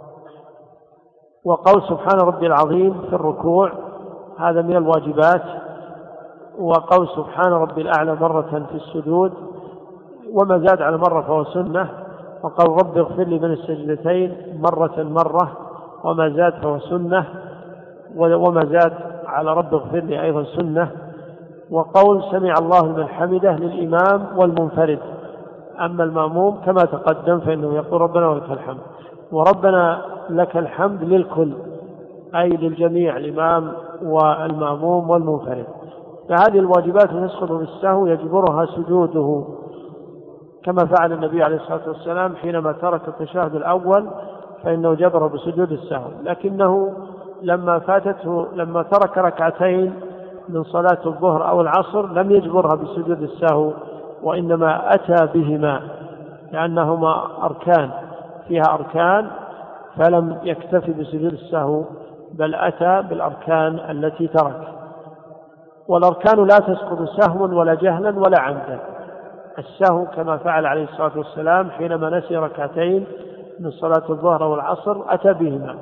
وقول سبحان ربي العظيم في الركوع هذا من الواجبات، وقول سبحان ربي الأعلى مرة في السجود، وما زاد على مرة فهو سنة. وقول رب اغفر لي من السجدتين مرة مرة، وما زاد فهو سنة، وما زاد على رب اغفر لي أيضا سنة. وقول سمع الله لمن حمده للإمام والمنفرد، أما المأموم كما تقدم فإنه يقول ربنا ولك الحمد، وربنا لك الحمد للكل، أي للجميع، الإمام والمأموم والمنفرد. فهذه الواجبات تسقط بالسهو يجبرها سجوده، كما فعل النبي عليه الصلاة والسلام حينما ترك التشهد الأول فإنه جبر بسجود السهو، لكنه لما فاتته لما ترك ركعتين من صلاة الظهر أو العصر لم يجبرها بسجود السهو، وإنما أتى بهما لأنهما أركان فيها أركان، فلم يكتفي بسجود السهو بل أتى بالأركان التي ترك. والأركان لا تسقط سهوا ولا جهلا ولا عمدا. السهو كما فعل عليه الصلاة والسلام حينما نسي ركعتين من صلاة الظهر والعصر أتى بهما،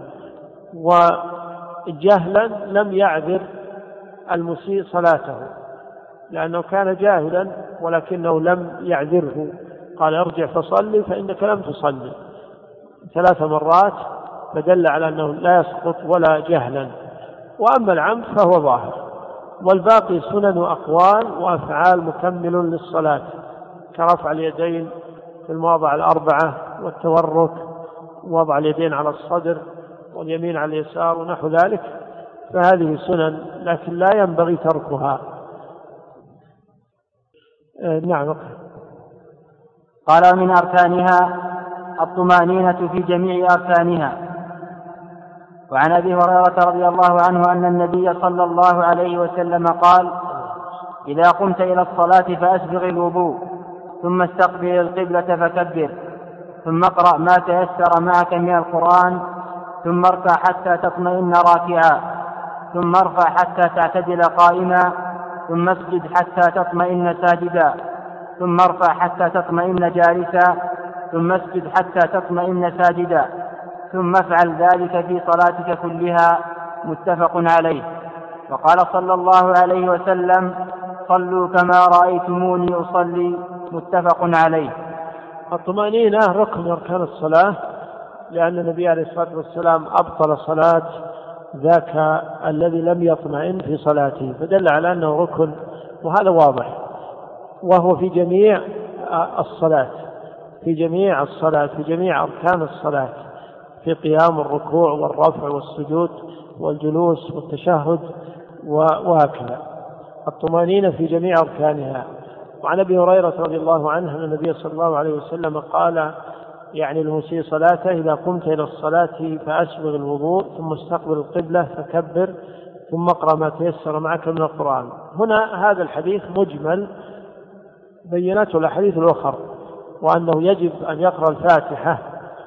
وجهلا لم يعذر المسيء صلاته لأنه كان جاهلا ولكنه لم يعذره، قال ارجع فصلي فإنك لم تصلي ثلاث مرات، فدل على أنه لا يسقط ولا جهلا. وأما العمد فهو ظاهر، والباقي سنن وأقوال وأفعال مكمل للصلاة، كرفع اليدين في المواضع الأربعة، والتورك، ووضع اليدين على الصدر، واليمين على اليسار ونحو ذلك، فهذه سنن لكن لا ينبغي تركها. آه نعم. قال من أركانها الطمأنينة في جميع أركانها. وعن أبي هريرة رضي الله عنه أن النبي صلى الله عليه وسلم قال: إذا قمت إلى الصلاة فأسبغ الوضوء، ثم استقبل القبلة فكبر، ثم اقرأ ما تيسر معك من القرآن، ثم اركع حتى تطمئن راكعا، ثم ارفع حتى تعتدل قائما، ثم اسجد حتى تطمئن ساجدا، ثم ارفع حتى تطمئن جالسا، ثم اسجد حتى تطمئن ساجدا، ثم افعل ذلك في صلاتك كلها. متفق عليه. وقال صلى الله عليه وسلم: صلوا كما رأيتموني أصلي. متفق عليه. الطمأنينة ركن من أركان الصلاة، لأن النبي عليه الصلاة والسلام أبطل صلاة ذاك الذي لم يطمئن في صلاته، فدل على أنه ركن، وهذا واضح، وهو في جميع الصلاة في جميع الصلاة في جميع أركان الصلاة، في قيام الركوع والرفع والسجود والجلوس والتشهد وهكذا، الطمأنينة في جميع أركانها. وعن أبي هريرة رضي الله عنه أن النبي صلى الله عليه وسلم قال يعني المسيء صلاته: إذا قمت إلى الصلاة فأسبغ الوضوء، ثم استقبل القبلة فكبر، ثم اقرأ ما تيسر معك من القرآن. هنا هذا الحديث مجمل بينته الأحاديث الأخرى، وأنه يجب أن يقرأ الفاتحة،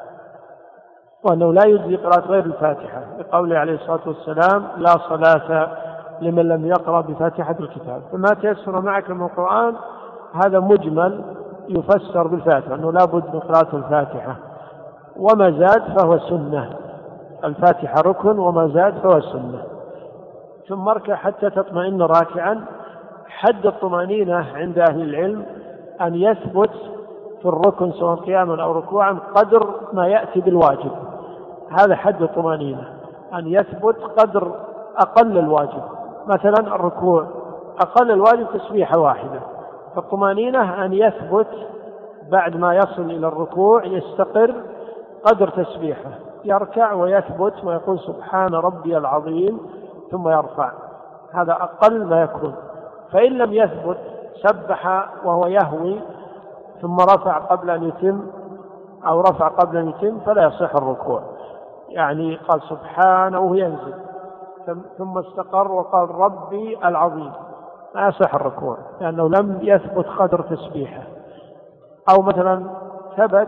وأنه لا يجزي قراءة غير الفاتحة، لقوله عليه الصلاة والسلام: لا صلاة لمن لم يقرأ بفاتحة الكتاب. فما تيسر معك من القرآن هذا مجمل يفسر بالفاتحة، أنه لا بد من قراءة الفاتحة، وما زاد فهو سنة. الفاتحة ركن، وما زاد فهو سنة. ثم اركع حتى تطمئن راكعا. حد الطمأنينة عند أهل العلم أن يثبت في الركن سواء قياما أو ركوعا قدر ما يأتي بالواجب، هذا حد الطمأنينة، أن يثبت قدر أقل الواجب. مثلا الركوع أقل الواجب تسبيحة واحدة، فالطمأنينة أن يثبت بعد ما يصل إلى الركوع يستقر قدر تسبيحة يركع ويثبت ويقول سبحان ربي العظيم ثم يرفع، هذا أقل ما يكون. فإن لم يثبت سبح وهو يهوي ثم رفع قبل أن يتم أو رفع قبل أن يتم فلا يصح الركوع، يعني قال سبحانه ينزل ثم استقر وقال ربي العظيم، لا يصح الركوع لأنه لم يثبت قدر تسبيحه. أو مثلا ثبت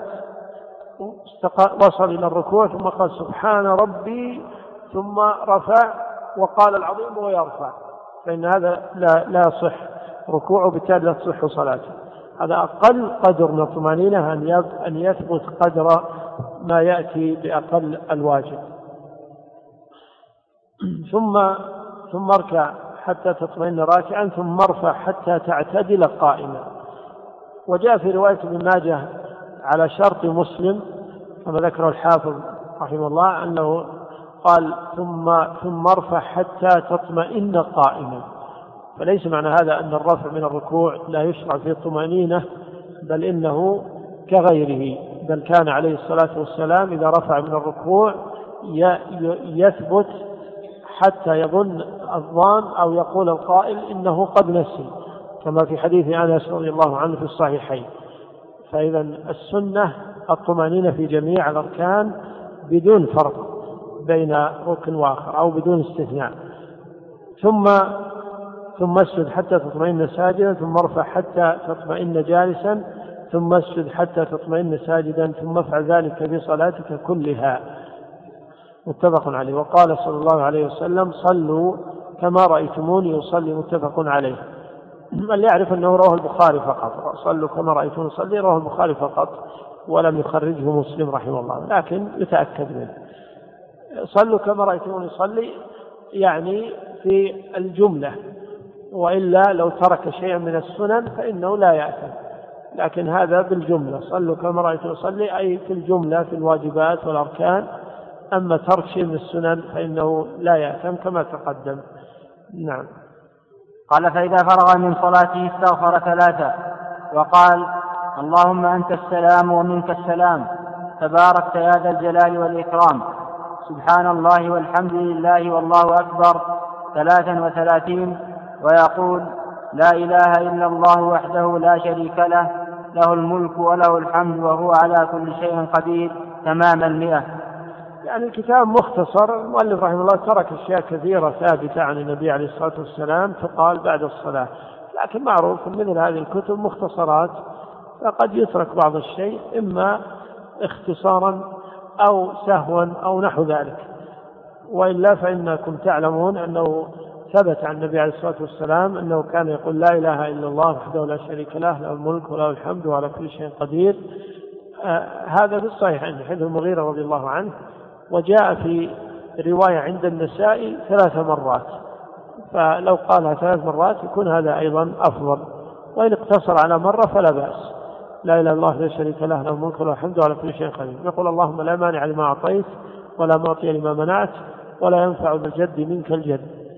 وصل إلى الركوع ثم قال سبحان ربي ثم رفع وقال العظيم ويرفع، فإن هذا لا, لا يصح ركوعه، بالتالي لا تصح صلاته. هذا أقل قدر من الطمأنينة أن يثبت قدر ما يأتي بأقل الواجب. ثم ثم اركع حتى تطمئن راكعا ثم ارفع حتى تعتدل قائما. وجاء في رواية ابن ماجه على شرط مسلم كما ذكره الحافظ رحمه الله أنه قال ثم ثم ارفع حتى تطمئن قائما، فليس معنى هذا أن الرفع من الركوع لا يشرع في الطمأنينة، بل إنه كغيره، بل كان عليه الصلاة والسلام إذا رفع من الركوع يثبت حتى يظن الظان أو يقول القائل إنه قد نسي، كما في حديث أنس رضي الله عنه في الصحيحين. فإذا السنة الطمأنينة في جميع الأركان بدون فرق بين ركن وآخر أو بدون استثناء. ثم ثم اسجد حتى تطمئن ساجدا ثم ارفع حتى تطمئن جالسا ثم اسجد حتى تطمئن ساجدا ثم افعل ذلك في صلاتك كلها. متفق عليه. وقال صلى الله عليه وسلم صلوا كما رأيتموني أصلي، متفق عليه. من يعرف أنه رواه البخاري فقط، صلوا كما رأيتموني أصلي رواه البخاري فقط ولم يخرجه مسلم رحمه الله، لكن يتأكد منه. صلوا كما رأيتموني أصلي يعني في الجملة، وإلا لو ترك شيئا من السنن فإنه لا يأثم، لكن هذا بالجملة، صلوا كما رأيتموني أصلي أي في الجملة في الواجبات والأركان. أما ترك شيء من السنن فإنه لا يأثم كما تقدم. نعم. قال فإذا فرغ من صلاته استغفر ثلاثة وقال اللهم أنت السلام ومنك السلام تباركت يا ذا الجلال والإكرام، سبحان الله والحمد لله والله أكبر ثلاثا وثلاثين، ويقول لا إله إلا الله وحده لا شريك له له الملك وله الحمد وهو على كل شيء قدير تمام المئة. يعني الكتاب مختصر، المؤلف رحمه الله ترك أشياء كثيرة ثابتة عن النبي عليه الصلاة والسلام تقال بعد الصلاة، لكن معروف مثل هذه الكتب مختصرات، فقد يترك بعض الشيء إما اختصارا أو سهوا أو نحو ذلك، وإلا فإنكم تعلمون أنه ثبت عن النبي عليه الصلاة والسلام أنه كان يقول لا إله إلا الله وحده لا شريك له له الملك وله الحمد وعلى كل شيء قدير. آه هذا في الصحيح عند حديث المغيرة رضي الله عنه. وجاء في رواية عند النسائي ثلاث مرات، فلو قالها ثلاث مرات يكون هذا أيضا أفضل، وإن اقتصر على مرة فلا بأس. لا إله إلا الله لا شريك له له الملك وله الحمد وعلى كل شيء قدير. يقول اللهم لا مانع لما أعطيت ولا معطي لما منعت ولا ينفع ذا الجد منك الجد،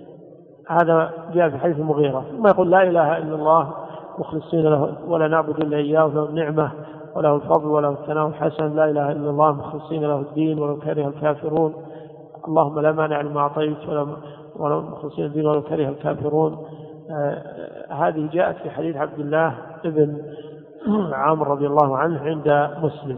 هذا جاء في حديث المغيرة. ثم يقول لا إله إلا الله مخلصين له ولا نعبد إلا إياه له النعمة وله الفضل وله الثناء الحسن، لا إله إلا الله مخلصين له الدين ولو كره الكافرون، اللهم لا مانع لما أعطيت ولا مخلصين الدين ولو كره الكافرون. آه هذه جاءت في حديث عبد الله ابن عامر رضي الله عنه عند مسلم.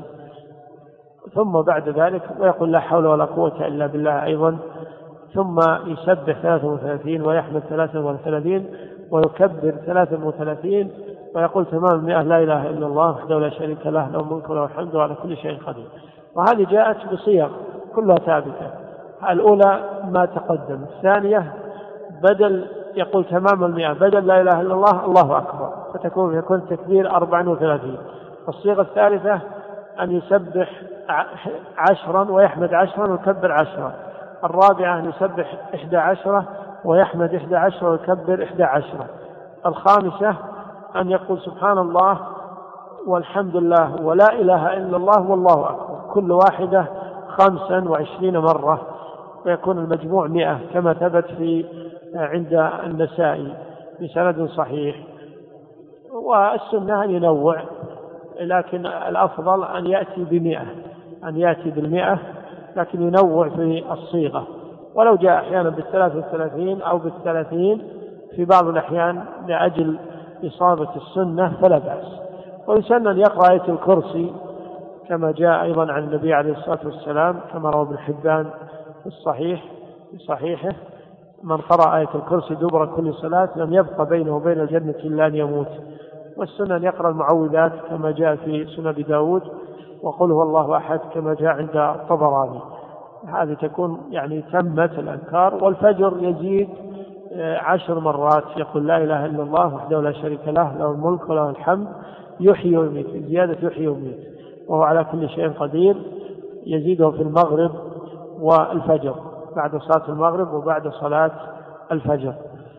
ثم بعد ذلك ويقول لا حول ولا قوة إلا بالله أيضا، ثم يسبح ثلاثة وثلاثين ويحمد ثلاثة وثلاثين ويكبر ثلاثة وثلاثين ويقول تمام المئة لا إله إلا الله وحده لا شريك له له الملك وله الحمد وعلى كل شيء قدير. وهذه جاءت بصيغ كلها ثابتة، الأولى ما تقدم، الثانية بدل يقول تمام المئة بدل لا إله إلا الله الله أكبر، فتكون يكون التكبير أربعة وثلاثين. الصيغة الثالثة أن يسبح عشرا ويحمد عشرا ويكبر عشرا. الرابعة أن يسبح إحدى عشرة ويحمد إحدى عشرة ويكبر إحدى عشرة. الخامسة أن يقول سبحان الله والحمد لله ولا إله إلا الله والله أكبر، كل واحدة خمسا وعشرين مرة، ويكون المجموع مئة كما ثبت في عند النسائي بسند صحيح. والسنة أن ينوع، لكن الأفضل أن يأتي بمئة، أن يأتي بالمئة لكن ينوع في الصيغة، ولو جاء أحيانا بالثلاث والثلاثين أو بالثلاثين في بعض الأحيان لأجل إصابة السنة فلا بأس. ويسن أن يقرأ آية الكرسي كما جاء أيضا عن النبي عليه الصلاة والسلام كما روى ابن حبان في الصحيح في صحيحه: من قرأ آية الكرسي دبر كل صلاة لم يبق بينه وبين الجنة إلا أن يموت. والسنة أن يقرأ المعوذات كما جاء في سنن أبي داود، وقل هو الله أحد كما جاء عند الطبراني. هذه تكون يعني تمت الأذكار. والفجر يزيد عشر مرات، يقول لا إله إلا الله وحده لا شريك له له الملك وله الحمد يحيي ويميت، زيادة يحيي ويميت، وهو على كل شيء قدير. يزيده في المغرب والفجر، بعد صلاة المغرب وبعد صلاة الفجر.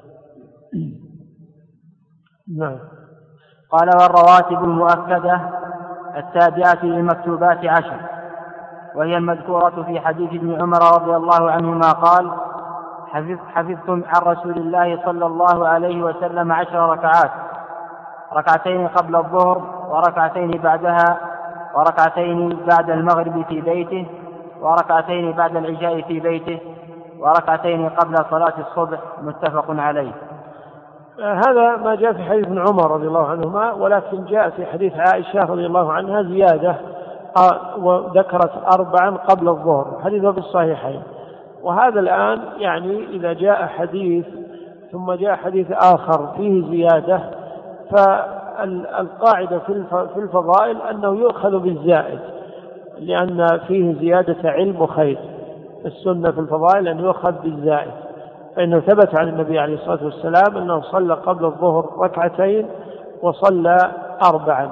نعم. قال: والرواتب المؤكدة التابعة للمكتوبات عشر، وهي المذكورة في حديث ابن عمر رضي الله عنهما قال: حفظتم عن رسول الله صلى الله عليه وسلم عشر ركعات، ركعتين قبل الظهر وركعتين بعدها وركعتين بعد المغرب في بيته وركعتين بعد العشاء في بيته وركعتين قبل صلاة الصبح. متفق عليه. هذا ما جاء في حديث ابن عمر رضي الله عنهما، ولكن جاء في حديث عائشة رضي الله عنها زيادة وذكرت أربعا قبل الظهر، حديثه في الصحيحين. وهذا الآن يعني إذا جاء حديث ثم جاء حديث آخر فيه زيادة، فالقاعدة في الفضائل أنه يؤخذ بالزائد، لأن فيه زيادة علم وخير. السنة في الفضائل أن يؤخذ بالزائد، فإنه ثبت عن النبي عليه الصلاة والسلام أنه صلى قبل الظهر ركعتين وصلى أربعا،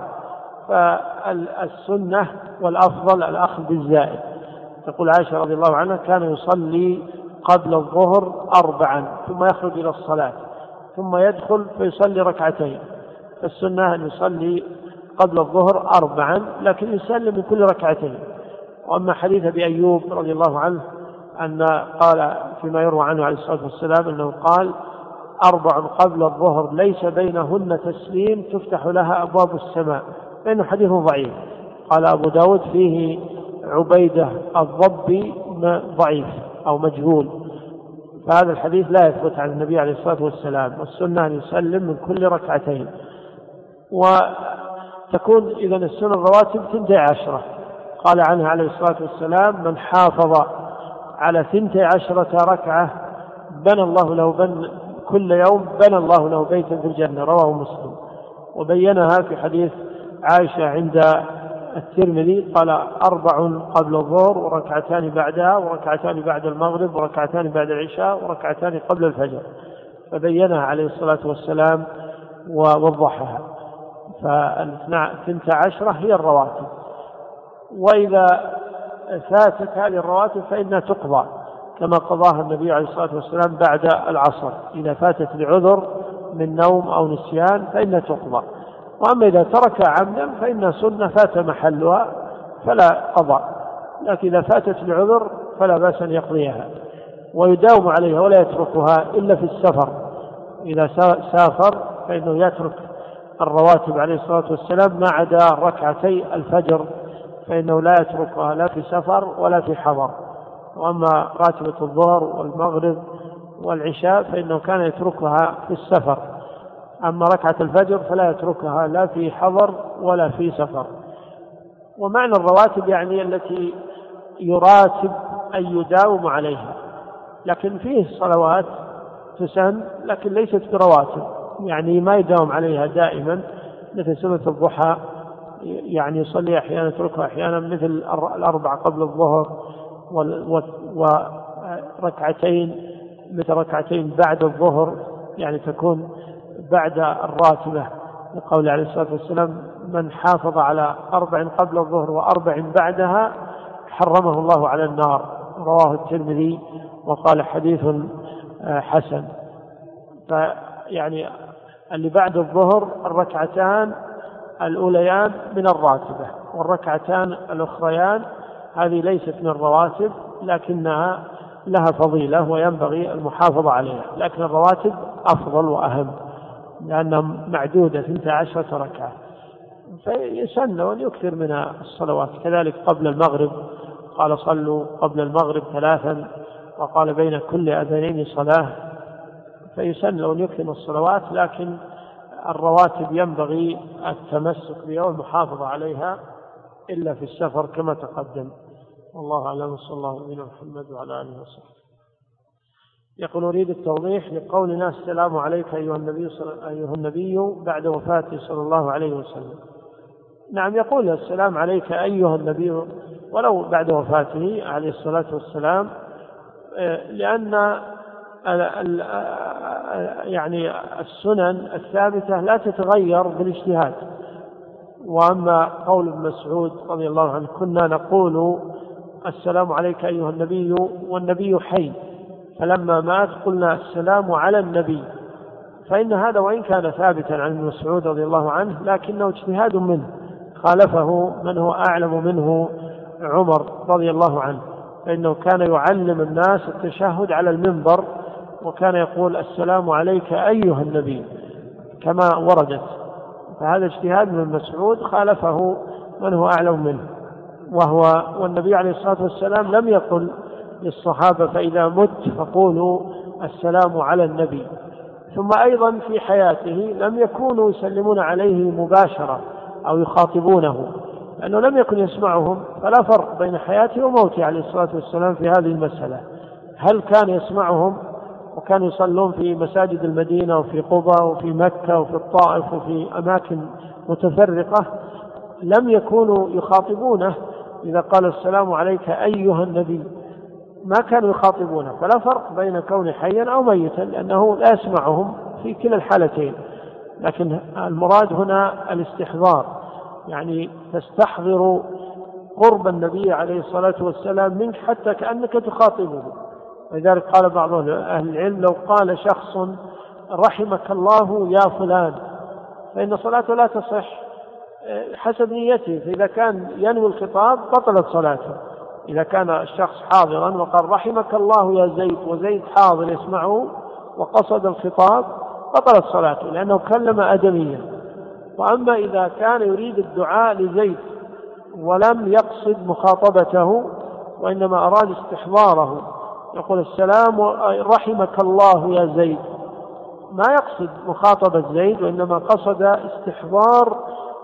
فالسنة والأفضل الأخذ بالزائد. تقول عائشة رضي الله عنها: كان يصلي قبل الظهر أربعا ثم يخرج إلى الصلاة ثم يدخل فيصلي ركعتين. فالسنة أن يصلي قبل الظهر أربعا لكن يسلم من كل ركعتين. وأما حديث أبي أيوب رضي الله عنه أن قال فيما يروى عنه عليه الصلاة والسلام أنه قال: أربع قبل الظهر ليس بينهن تسليم تفتح لها أبواب السماء، فإنه حديث ضعيف. قال أبو داود: فيه عبيدة الضبي ضعيف أو مجهول، فهذا الحديث لا يثبت عن النبي عليه الصلاة والسلام. والسنة أن يسلم من كل ركعتين. وتكون إذن السنة الرواتب ثنتي عشرة. قال عنها عليه الصلاة والسلام: من حافظ على ثنتي عشرة ركعة بنى الله له بن كل يوم بنى الله له بيتا في الجنة. رواه مسلم. وبينها في حديث عائشة عند الترمذي قال: أربع قبل الظهر وركعتان بعدها وركعتان بعد المغرب وركعتان بعد العشاء وركعتان قبل الفجر. فبينها عليه الصلاة والسلام ووضحها. فالثنتي عشرة هي الرواتب. وإذا فاتت هذه الرواتب فإنها تقضى كما قضاها النبي عليه الصلاة والسلام بعد العصر. إذا فاتت لعذر من نوم أو نسيان فإنها تقضى. وأما إذا ترك عمدا فإن سنة فات محلها فلا قضاء، لكن إذا فاتت لعذر فلا بأس أن يقضيها ويداوم عليها ولا يتركها إلا في السفر. إذا سافر فإنه يترك الرواتب عليه الصلاة والسلام ما عدا ركعتي الفجر، فإنه لا يتركها لا في سفر ولا في حضر. وأما راتبة الظهر والمغرب والعشاء فإنه كان يتركها في السفر. أما ركعة الفجر فلا يتركها لا في حضر ولا في سفر. ومعنى الرواتب يعني التي يراتب أي يداوم عليها، لكن فيه صلوات تسن لكن ليست برواتب، يعني ما يداوم عليها دائما، مثل سنة الضحى يعني يصلي أحيانا يتركها أحيانا، مثل الأربع قبل الظهر وركعتين مثل ركعتين بعد الظهر يعني تكون بعد الراتبة، لقول عليه الصلاة والسلام: من حافظ على أربع قبل الظهر وأربع بعدها حرمه الله على النار. رواه الترمذي وقال حديث حسن. فيعني اللي بعد الظهر الركعتان الأوليان من الراتبة، والركعتان الأخريان هذه ليست من الرواتب لكنها لها فضيلة وينبغي المحافظة عليها، لكن الرواتب أفضل وأهم لأنها معدودة اثنتا عشرة ركعة. فيسن أن يكثر من الصلوات، كذلك قبل المغرب قال صلوا قبل المغرب ثلاثا، وقال بين كل أذانين صلاة، فيسن أن يكرم الصلوات، لكن الرواتب ينبغي التمسك بها والمحافظة عليها إلا في السفر كما تقدم. والله أعلم، صلى الله عليه محمد وعلى آله وصحبه. يقول أريد التوضيح لقولنا السلام عليك أيها النبي, أيها النبي بعد وفاته صلى الله عليه وسلم. نعم، يقول السلام عليك أيها النبي ولو بعد وفاته عليه الصلاة والسلام، لأن يعني السنن الثابتة لا تتغير بالاجتهاد. وأما قول ابن مسعود رضي الله عنه كنا نقول السلام عليك أيها النبي والنبي حي، فلما مات قلنا السلام على النبي، فإن هذا وإن كان ثابتا عن ابن مسعود رضي الله عنه لكنه اجتهاد منه، خالفه من هو أعلم منه عمر رضي الله عنه، فإنه كان يعلم الناس التشهد على المنبر، وكان يقول السلام عليك أيها النبي كما وردت، فهذا اجتهاد من مسعود خالفه من هو أعلم منه. وهو والنبي عليه الصلاة والسلام لم يقل للصحابة فإذا مت فقولوا السلام على النبي. ثم أيضا في حياته لم يكونوا يسلمون عليه مباشرة أو يخاطبونه، لأنه لم يكن يسمعهم، فلا فرق بين حياته وموته عليه الصلاة والسلام في هذه المسألة. هل كان يسمعهم وكانوا يصلون في مساجد المدينة وفي قبى وفي مكة وفي الطائف وفي أماكن متفرقة، لم يكونوا يخاطبونه إذا قال السلام عليك أيها النبي، ما كانوا يخاطبونه، فلا فرق بين كون حيا أو ميتا، لأنه لا يسمعهم في كلا الحالتين. لكن المراد هنا الاستحضار، يعني تستحضر قرب النبي عليه الصلاة والسلام منك حتى كأنك تخاطبه. ولذلك قال بعض أهل العلم لو قال شخص رحمك الله يا فلان فإن صلاته لا تصح حسب نيته، فإذا كان ينوي الخطاب بطلت صلاته. إذا كان الشخص حاضرا وقال رحمك الله يا زيد وزيد حاضر يسمعه وقصد الخطاب بطلت صلاته، لأنه كلم أدميا. وأما إذا كان يريد الدعاء لزيد ولم يقصد مخاطبته وإنما أراد استحضاره، يقول السلام رحمك الله يا زيد، ما يقصد مخاطبة زيد وإنما قصد استحضار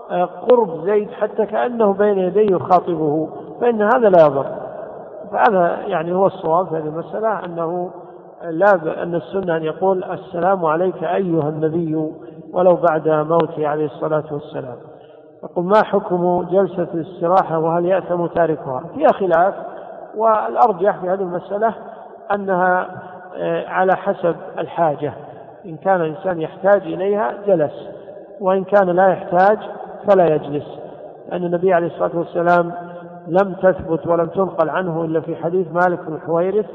قرب زيد حتى كأنه بين يديه يخاطبه، فإن هذا لا يضر. فهذا يعني هو الصواب في هذه المسألة، أنه لا أن السنة أن يقول السلام عليك أيها النبي ولو بعد موته عليه الصلاة والسلام. يقول ما حكم جلسة الاستراحة وهل يأثم تاركها؟ فيها خلاف، والأرجح في هذه المسألة أنها على حسب الحاجة، إن كان الإنسان يحتاج إليها جلس، وإن كان لا يحتاج فلا يجلس، لأن النبي عليه الصلاة والسلام لم تثبت ولم تنقل عنه إلا في حديث مالك بن الحويرث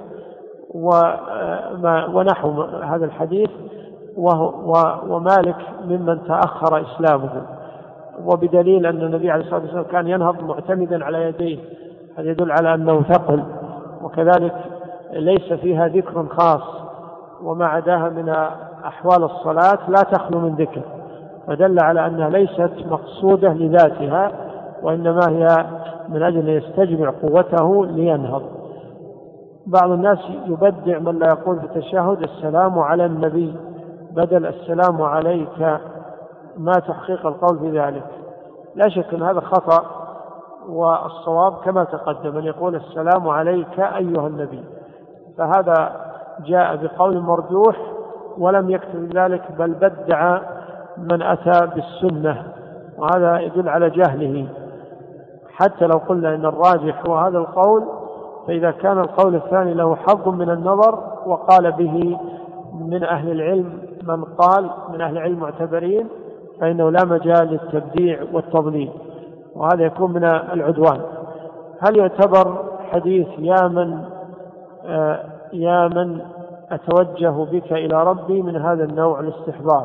ونحو هذا الحديث، ومالك ممن تأخر إسلامه، وبدليل أن النبي عليه الصلاة والسلام كان ينهض معتمدا على يديه، هذا يدل على أنه ثقل. وكذلك ليس فيها ذكر خاص، وما عداها من أحوال الصلاة لا تخلو من ذكر، فدل على أنها ليست مقصودة لذاتها، وإنما هي من أجل أن يستجمع قوته لينهض. بعض الناس يبدع من لا يقول في التشهد السلام على النبي بدل السلام عليك، ما تحقيق القول في ذلك؟ لا شك أن هذا خطأ، والصواب كما تقدم أن يقول السلام عليك أيها النبي، فهذا جاء بقول مرجوح ولم يكتب ذلك، بل بدع من أتى بالسنة، وهذا يدل على جهله. حتى لو قلنا إن الراجح هو هذا القول، فإذا كان القول الثاني له حظ من النظر وقال به من أهل العلم من قال من أهل العلم معتبرين، فإنه لا مجال للتبديع والتضليل، وهذا يكون من العدوان. هل يعتبر حديث يا من آه يا من أتوجه بك إلى ربي من هذا النوع الاستحضار؟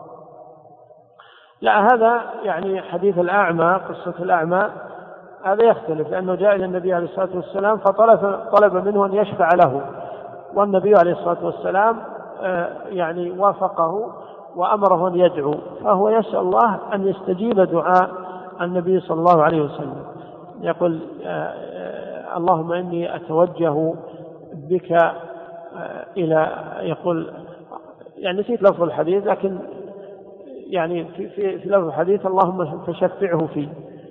لا، هذا يعني حديث الأعمى، قصة الأعمى، هذا يختلف، لأنه جاء إلى النبي عليه الصلاة والسلام فطلب طلب منه أن يشفع له، والنبي عليه الصلاة والسلام آه يعني وافقه وأمره أن يدعو، فهو يسأل الله أن يستجيب دعاء النبي صلى الله عليه وسلم. يقول اللهم إني أتوجه بك إلى، يقول يعني نسيت لفظ الحديث، لكن يعني في, في, في لفظ الحديث اللهم فشفعه فيه،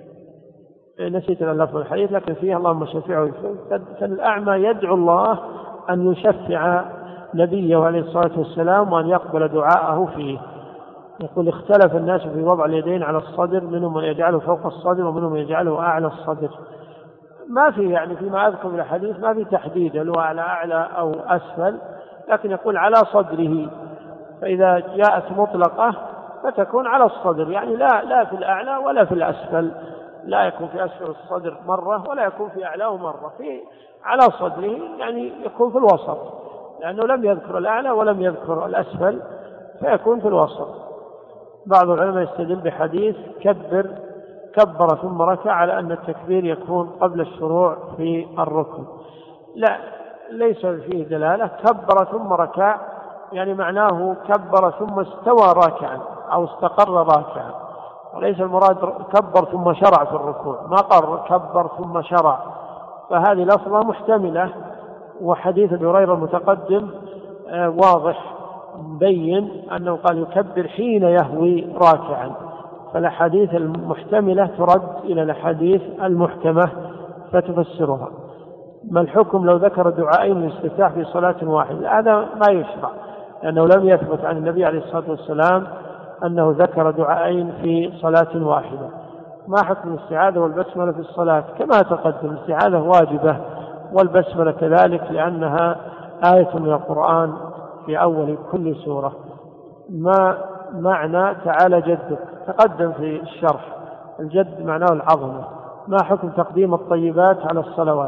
نسيت لفظ الحديث لكن فيه اللهم شفعه فيه. فالأعمى يدعو الله أن يشفع نبيه عليه الصلاة والسلام وأن يقبل دعاءه فيه. يقول اختلف الناس في وضع اليدين على الصدر، منهم من يجعله فوق الصدر ومنهم من يجعله أعلى الصدر. ما في يعني فيما أذكر من الحديث ما في تحديد هل هو على أعلى أو أسفل، لكن يقول على صدره، فإذا جاءت مطلقة فتكون على الصدر، يعني لا لا في الأعلى ولا في الأسفل، لا يكون في أسفل الصدر مرة ولا يكون في أعلاه مرة، في على صدره يعني يكون في الوسط، لأنه لم يذكر الأعلى ولم يذكر الأسفل فيكون في الوسط. بعض العلماء يستدل بحديث كبر كبر ثم ركع على أن التكبير يكون قبل الشروع في الركن. لا، ليس فيه دلالة. كبر ثم ركع يعني معناه كبر ثم استوى راكعا أو استقر راكعا، وليس المراد كبر ثم شرع في الركوع، ما قال كبر ثم شرع، فهذه لفظة محتملة. وحديث أبي هريرة المتقدم واضح مبين أنه قال يكبر حين يهوي راكعا، فالأحاديث المحتملة ترد إلى الأحاديث المحكمة فتفسرها. ما الحكم لو ذكر دعائين الاستفتاح في صلاة واحدة؟ هذا ما يشرع، لأنه لم يثبت عن النبي عليه الصلاة والسلام أنه ذكر دعائين في صلاة واحدة. ما حكم الاستعاذة والبسملة في الصلاة؟ كما تقدم الاستعاذة واجبة والبسملة كذلك، لأنها آية من القرآن في أول كل سورة. ما معنى تعالى جدك؟ تقدم في الشرح. الجد معناه العظمة. ما حكم تقديم الطيبات على الصلوات؟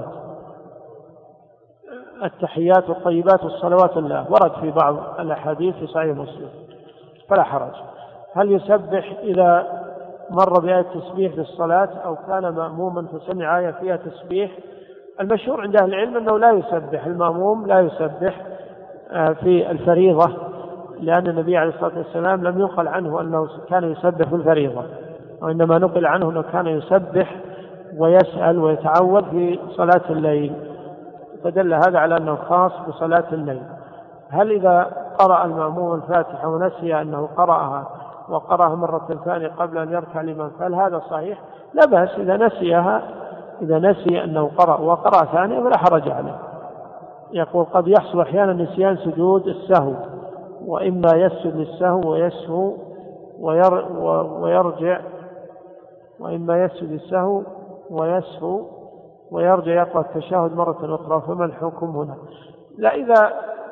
التحيات والطيبات والصلوات الله ورد في بعض الأحاديث في صحيح مسلم فلا حرج. هل يسبح إذا مر بآية تسبيح في الصلاة أو كان مأموما فسمع آية فيها تسبيح؟ المشهور عند أهل العلم أنه لا يسبح، المأموم لا يسبح في الفريضة، لأن النبي عليه الصلاة والسلام لم ينقل عنه أنه كان يسبح في الفريضة، وإنما نقل عنه أنه كان يسبح ويسأل ويتعوذ في صلاة الليل، فدل هذا على أنه خاص بصلاة الليل. هل إذا قرأ المأموم الفاتحة ونسي أنه قرأها وقرأها مرة ثانية قبل أن يركع الإمام فهل هذا صحيح؟ لا بأس إذا نسيها، إذا نسي أنه قرأ وقرأ ثانية فلا حرج عليه. يقول قد يحصل أحيانا نسيان سجود السهو، وإما يسجد للسهو ويسهو وير ويرجع وإما يسجد للسهو ويسهو ويرجع يقرأ التشهد مرة أخرى، فما الحكم هنا؟ لا، إذا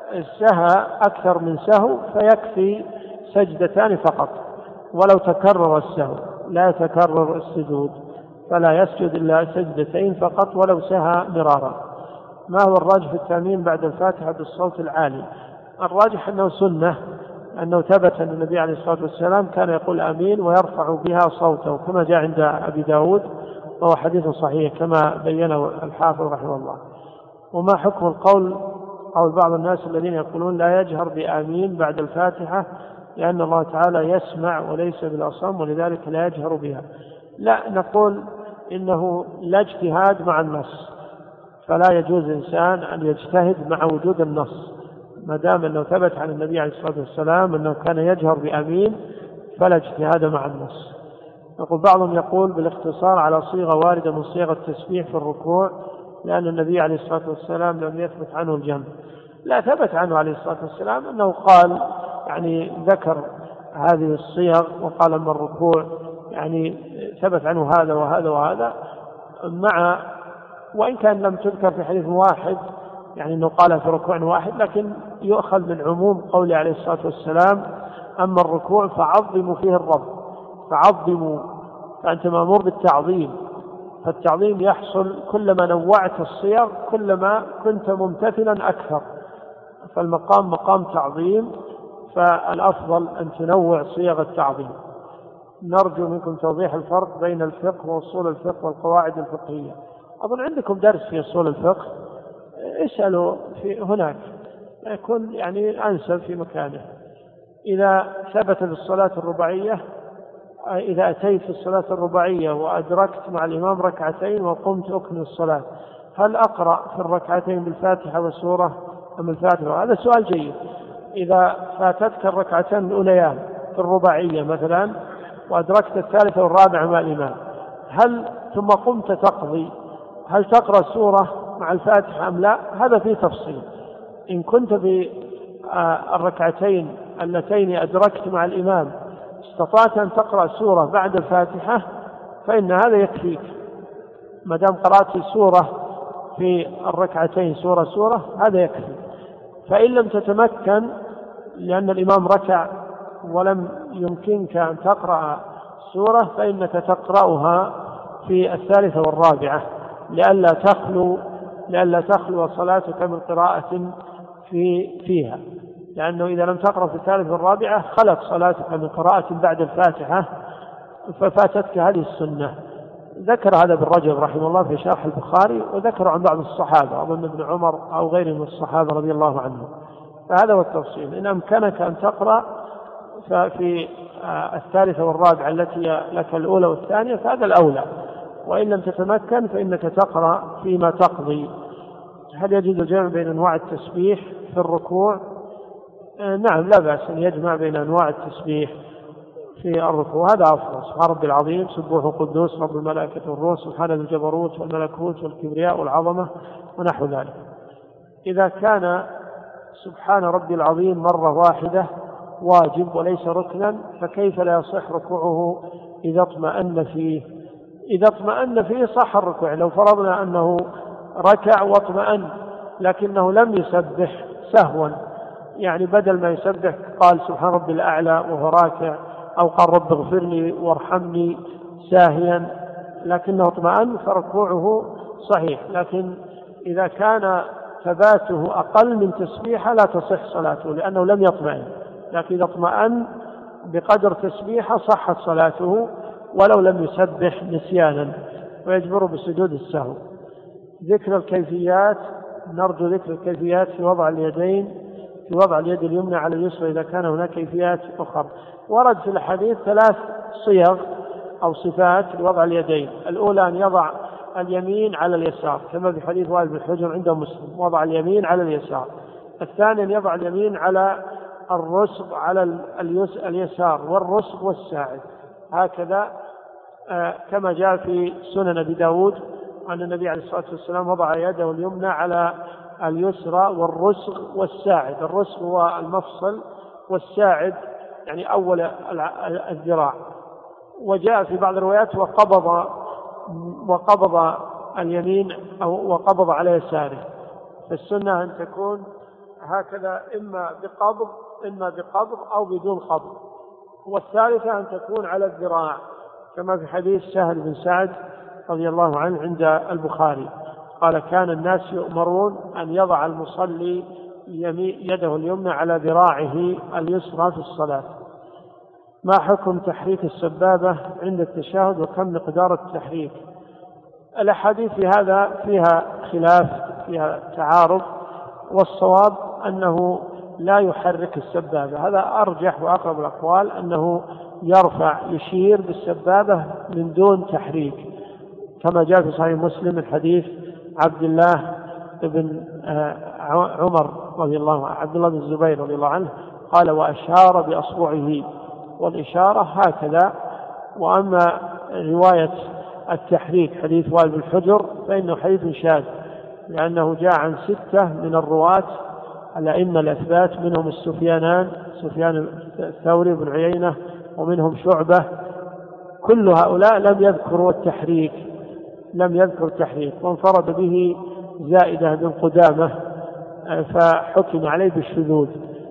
سهى أكثر من سهو فيكفي سجدتان فقط، ولو تكرر السهو لا يتكرر السجود فلا يسجد إلا سجدتين فقط ولو سهى مرارا. ما هو الراجح في التأمين بعد الفاتحة بالصوت العالي؟ الراجح أنه سنة، أنه ثبت أن النبي عليه الصلاة والسلام كان يقول آمين ويرفع بها صوته كما جاء عند أبي داود، وهو حديث صحيح كما بينه الحافظ رحمه الله. وما حكم القول قول بعض الناس الذين يقولون لا يجهر بآمين بعد الفاتحة لأن الله تعالى يسمع وليس بالأصم ولذلك لا يجهر بها؟ لا، نقول إنه لا اجتهاد مع النص، فلا يجوز إنسان أن يجتهد مع وجود النص، ما دام أنه ثبت عن النبي عليه الصلاة والسلام أنه كان يجهر بآمين فلا اجتهاد مع النص. يقول بعضهم يقول بالاختصار على صيغة واردة من صيغ التسبيح في الركوع لأن النبي عليه الصلاة والسلام لم يثبت عنه الجمع. لا، ثبت عنه عليه الصلاة والسلام أنه قال يعني ذكر هذه الصيغ وقال أما الركوع يعني ثبت عنه هذا وهذا وهذا، مع وإن كان لم تذكر في حديث واحد يعني أنه قال في ركوع واحد، لكن يؤخذ من عموم قوله عليه الصلاة والسلام أما الركوع فعظموا فيه الرب، فعظموا، فأنت مأمور بالتعظيم، فالتعظيم يحصل كلما نوعت الصيغ كلما كنت ممتثلا أكثر، فالمقام مقام تعظيم، فالأفضل أن تنوع صيغ التعظيم. نرجو منكم توضيح الفرق بين الفقه وأصول الفقه والقواعد الفقهية. أظن عندكم درس في أصول الفقه، اسألوا في هناك يكون يعني أنسب في مكانه. إذا ثبت في الصلاة الرباعية إذا أتيت في الصلاة الرباعية وأدركت مع الإمام ركعتين وقمت أكمل الصلاة، هل أقرأ في الركعتين بالفاتحة والسورة أم الفاتحة؟ هذا سؤال جيد. إذا فاتتك الركعتين الأوليان في الرباعية مثلا وأدركت الثالثة والرابعة مع الإمام، هل ثم قمت تقضي هل تقرأ السورة مع الفاتحة أم لا؟ هذا فيه تفصيل. إن كنت في الركعتين اللتين أدركت مع الإمام استطعت أن تقرأ سورة بعد الفاتحة فإن هذا يكفيك، ما دام قرأت سورة في الركعتين سورة سورة هذا يكفي. فإن لم تتمكن لأن الإمام ركع ولم يمكنك أن تقرأ سورة فإنك تقرأها في الثالثة والرابعة لئلا تخلو لئلا تخلو صلاتك من قراءة في فيها، لأنه إذا لم تقرأ في الثالثة والرابعة خلت صلاتك من قراءة بعد الفاتحة ففاتتك هذه السنة. ذكر هذا ابن رجب رحمه الله في شرح البخاري، وذكر عن بعض الصحابة أظن ابن عمر أو غيره من الصحابة رضي الله عنهم. فهذا هو التفصيل. إن أمكنك أن تقرأ في الثالثة والرابعة التي لك الأولى والثانية فهذا الأولى، وإن لم تتمكن فإنك تقرأ فيما تقضي. هل يجوز الجمع بين أنواع التسبيح في الركوع؟ نعم، لا بأس أن يجمع بين أنواع التسبيح في الركوع، هذا أفضل. سبحان ربي العظيم، سبوح قدوس رب الملائكة والروح، سبحان ذي الجبروت والملكوت والكبرياء والعظمة ونحو ذلك. إذا كان سبحان ربي العظيم مرة واحدة واجب وليس ركنا فكيف لا يصح ركوعه إذا اطمأن فيه؟ إذا اطمأن فيه صح الركوع. لو فرضنا أنه ركع واطمأن لكنه لم يسبح سهوا، يعني بدل ما يسبح قال سبحان ربي الأعلى وهو راكع، أو قال رب اغفر لي وارحمني ساهيا لكنه اطمأن فركوعه صحيح. لكن إذا كان ثباته أقل من تسبيحة لا تصح صلاته لأنه لم يطمئن، لكن إذا اطمأن بقدر تسبيحة صحت صلاته ولو لم يسبح نسيانا، ويجبر بسجود السهو. ذكر الكيفيات، نرجو ذكر الكيفيات في وضع اليدين في وضع اليد اليمنى على اليسرى إذا كان هناك كيفيات أخرى. ورد في الحديث ثلاث صيغ أو صفات لوضع اليدين. الأولى أن يضع اليمين على اليسار كما في حديث وائل بن حجر عند مسلم، وضع اليمين على اليسار. الثاني أن يضع اليمين على الرسغ على اليسار والرسغ والساعد، هكذا آه كما جاء في سنن أبي داود أن النبي عليه الصلاة والسلام وضع يده اليمنى على اليسرى والرسغ والساعد. الرسغ هو المفصل والساعد يعني أول الذراع. وجاء في بعض الروايات وقبض وقبض اليمين أو وقبض على يساره. فالسنة أن تكون هكذا، إما بقبض إما بقبض أو بدون قبض. والثالثة أن تكون على الذراع كما في حديث سهل بن سعد رضي الله عنه عند البخاري قال كان الناس يؤمرون أن يضع المصلي يده اليمنى على ذراعه اليسرى في الصلاة. ما حكم تحريك السبابة عند التشهد وكم مقدار التحريك؟ الأحاديث في هذا فيها خلاف، فيها تعارض، والصواب أنه لا يحرك السبابة. هذا أرجح وأقرب الأقوال، أنه يرفع يشير بالسبابة من دون تحريك كما جاء في صحيح مسلم من حديث عبد الله بن عمر رضي الله عنه عبد الله بن الزبير رضي الله عنه قال وأشار بأصبعه، والإشارة هكذا. وأما رواية التحريك حديث وائل بن حجر فإنه حديث شاذ، لأنه جاء عن ستة من الرواة الأئمة الأثبات، منهم السفيانان سفيان الثوري بن عيينة ومنهم شعبة، كل هؤلاء لم يذكروا التحريك لم يذكر التحريك وانفرد به زائدة بن قدامة فحكم عليه بالشذوذ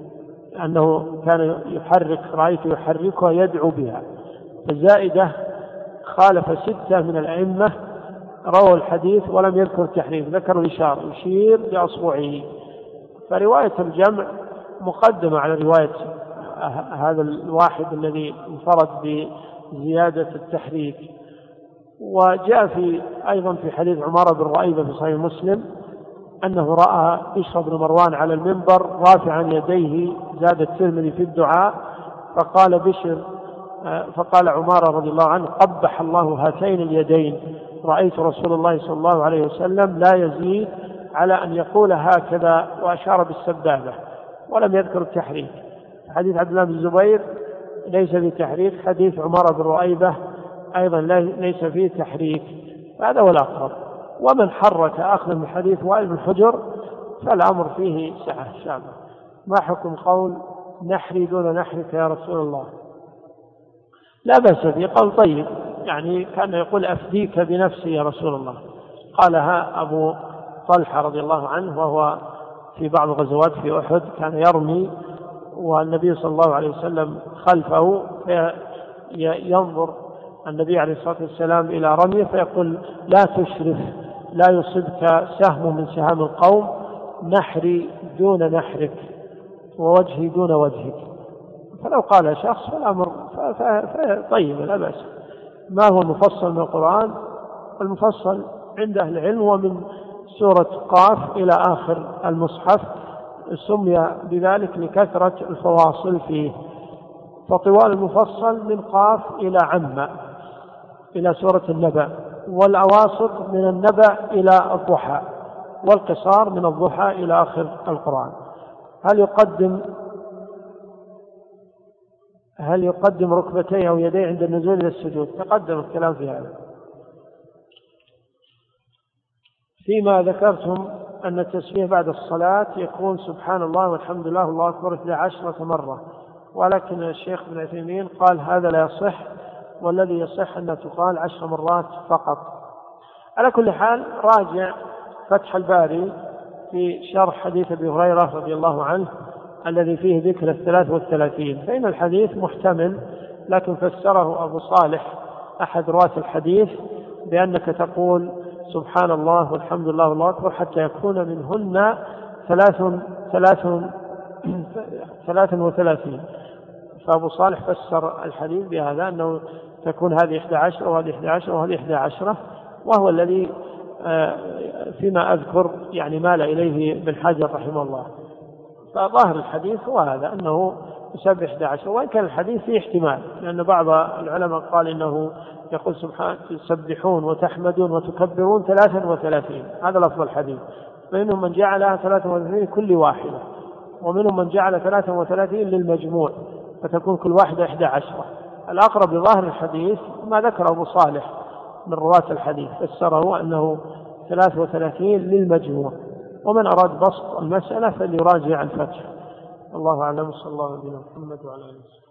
أنه كان يحرك، رأيته يحركها يدعو بها. فزائدة خالف ستة من الأئمة رووا الحديث ولم يذكر التحريك، ذكر الإشارة يشير بأصبعه. فرواية الجمع مقدمة على رواية هذا الواحد الذي انفرد بزيادة التحريك. وجاء في أيضا في حديث عمارة بن رؤيبة في صحيح مسلم أنه رأى بشر بن مروان على المنبر رافعا يديه، زاد الترمذي في الدعاء فقال بشر فقال عمارة رضي الله عنه: قبح الله هاتين اليدين، رأيت رسول الله صلى الله عليه وسلم لا يزيد على أن يقول هكذا، وأشار بالسبابة ولم يذكر التحريك. حديث عبد الله بن الزبير ليس فيه تحريك، حديث عمارة بن رؤيبة أيضا ليس فيه تحريك، هذا هو الأقرب. ومن حرك أخذ من حديث وائل بن حجر فالأمر فيه سعة إن شاء الله. ما حكم قول نحري دون نحرك يا رسول الله؟ لا بأس به، قول طيب، يعني كان يقول أفديك بنفسي يا رسول الله. قالها أبو طلحة رضي الله عنه وهو في بعض غزوات في أحد كان يرمي والنبي صلى الله عليه وسلم خلفه، فينظر النبي عليه الصلاة والسلام إلى رميه فيقول: لا تشرف، لا يصبك سهم من سهام القوم، نحري دون نحرك ووجهي دون وجهك. فلو قال شخص فالأمر طيب لا بأس. ما هو المفصل من القرآن؟ المفصل عند أهل العلم ومن سورة قاف إلى آخر المصحف، سمي بذلك لكثرة الفواصل فيه. فطوال المفصل من قاف إلى عم إلى سورة النبأ، والأواسط من النبأ إلى الضحى، والقصار من الضحى إلى آخر القرآن. هل يقدم هل يقدم ركبتيه أو يديه عند النزول إلى السجود؟ تقدم الكلام في هذا. فيما ذكرتم أن التسبيح بعد الصلاة يكون سبحان الله والحمد لله والله أكبر اثنتا عشرة مرة، ولكن الشيخ ابن عثيمين قال هذا لا يصح، والذي يصح أن تقال عشر مرات فقط. على كل حال راجع فتح الباري في شرح حديث أبي هريرة رضي الله عنه الذي فيه ذكر الثلاث والثلاثين، فإن الحديث محتمل، لكن فسره أبو صالح أحد رواة الحديث بأنك تقول سبحان الله والحمد لله والله أكبر حتى يكون منهن ثلاث ثلاث ثلاث وثلاثين. فأبو صالح فسر الحديث بهذا أنه تكون هذه إحدى عشرة وهذه إحدى عشرة وهذه إحدى عشرة، وهو الذي فيما أذكر يعني مال إليه ابن حجر رحمه الله. فظاهر الحديث هو هذا أنه يسبح إحدى عشرة، وإن كان الحديث فيه احتمال، لأن بعض العلماء قال إنه يقول سبحان تسبحون وتحمدون وتكبرون ثلاثا وثلاثين، هذا لفظ الحديث. فإنهم من جعلها ثلاثا وثلاثين كل واحدة، ومنهم من جعل ثلاثا وثلاثين للمجموع، فتكون كل واحدة إحدى عشرة. الأقرب لظاهر الحديث ما ذكر أبو صالح من رواة الحديث، فسره أنه ثلاث وثلاثين للمجموع، ومن أراد بسط المسألة فليراجع الفتح. الله أعلم، صلى الله عليه وسلم. محمد وعلى آله وسلم.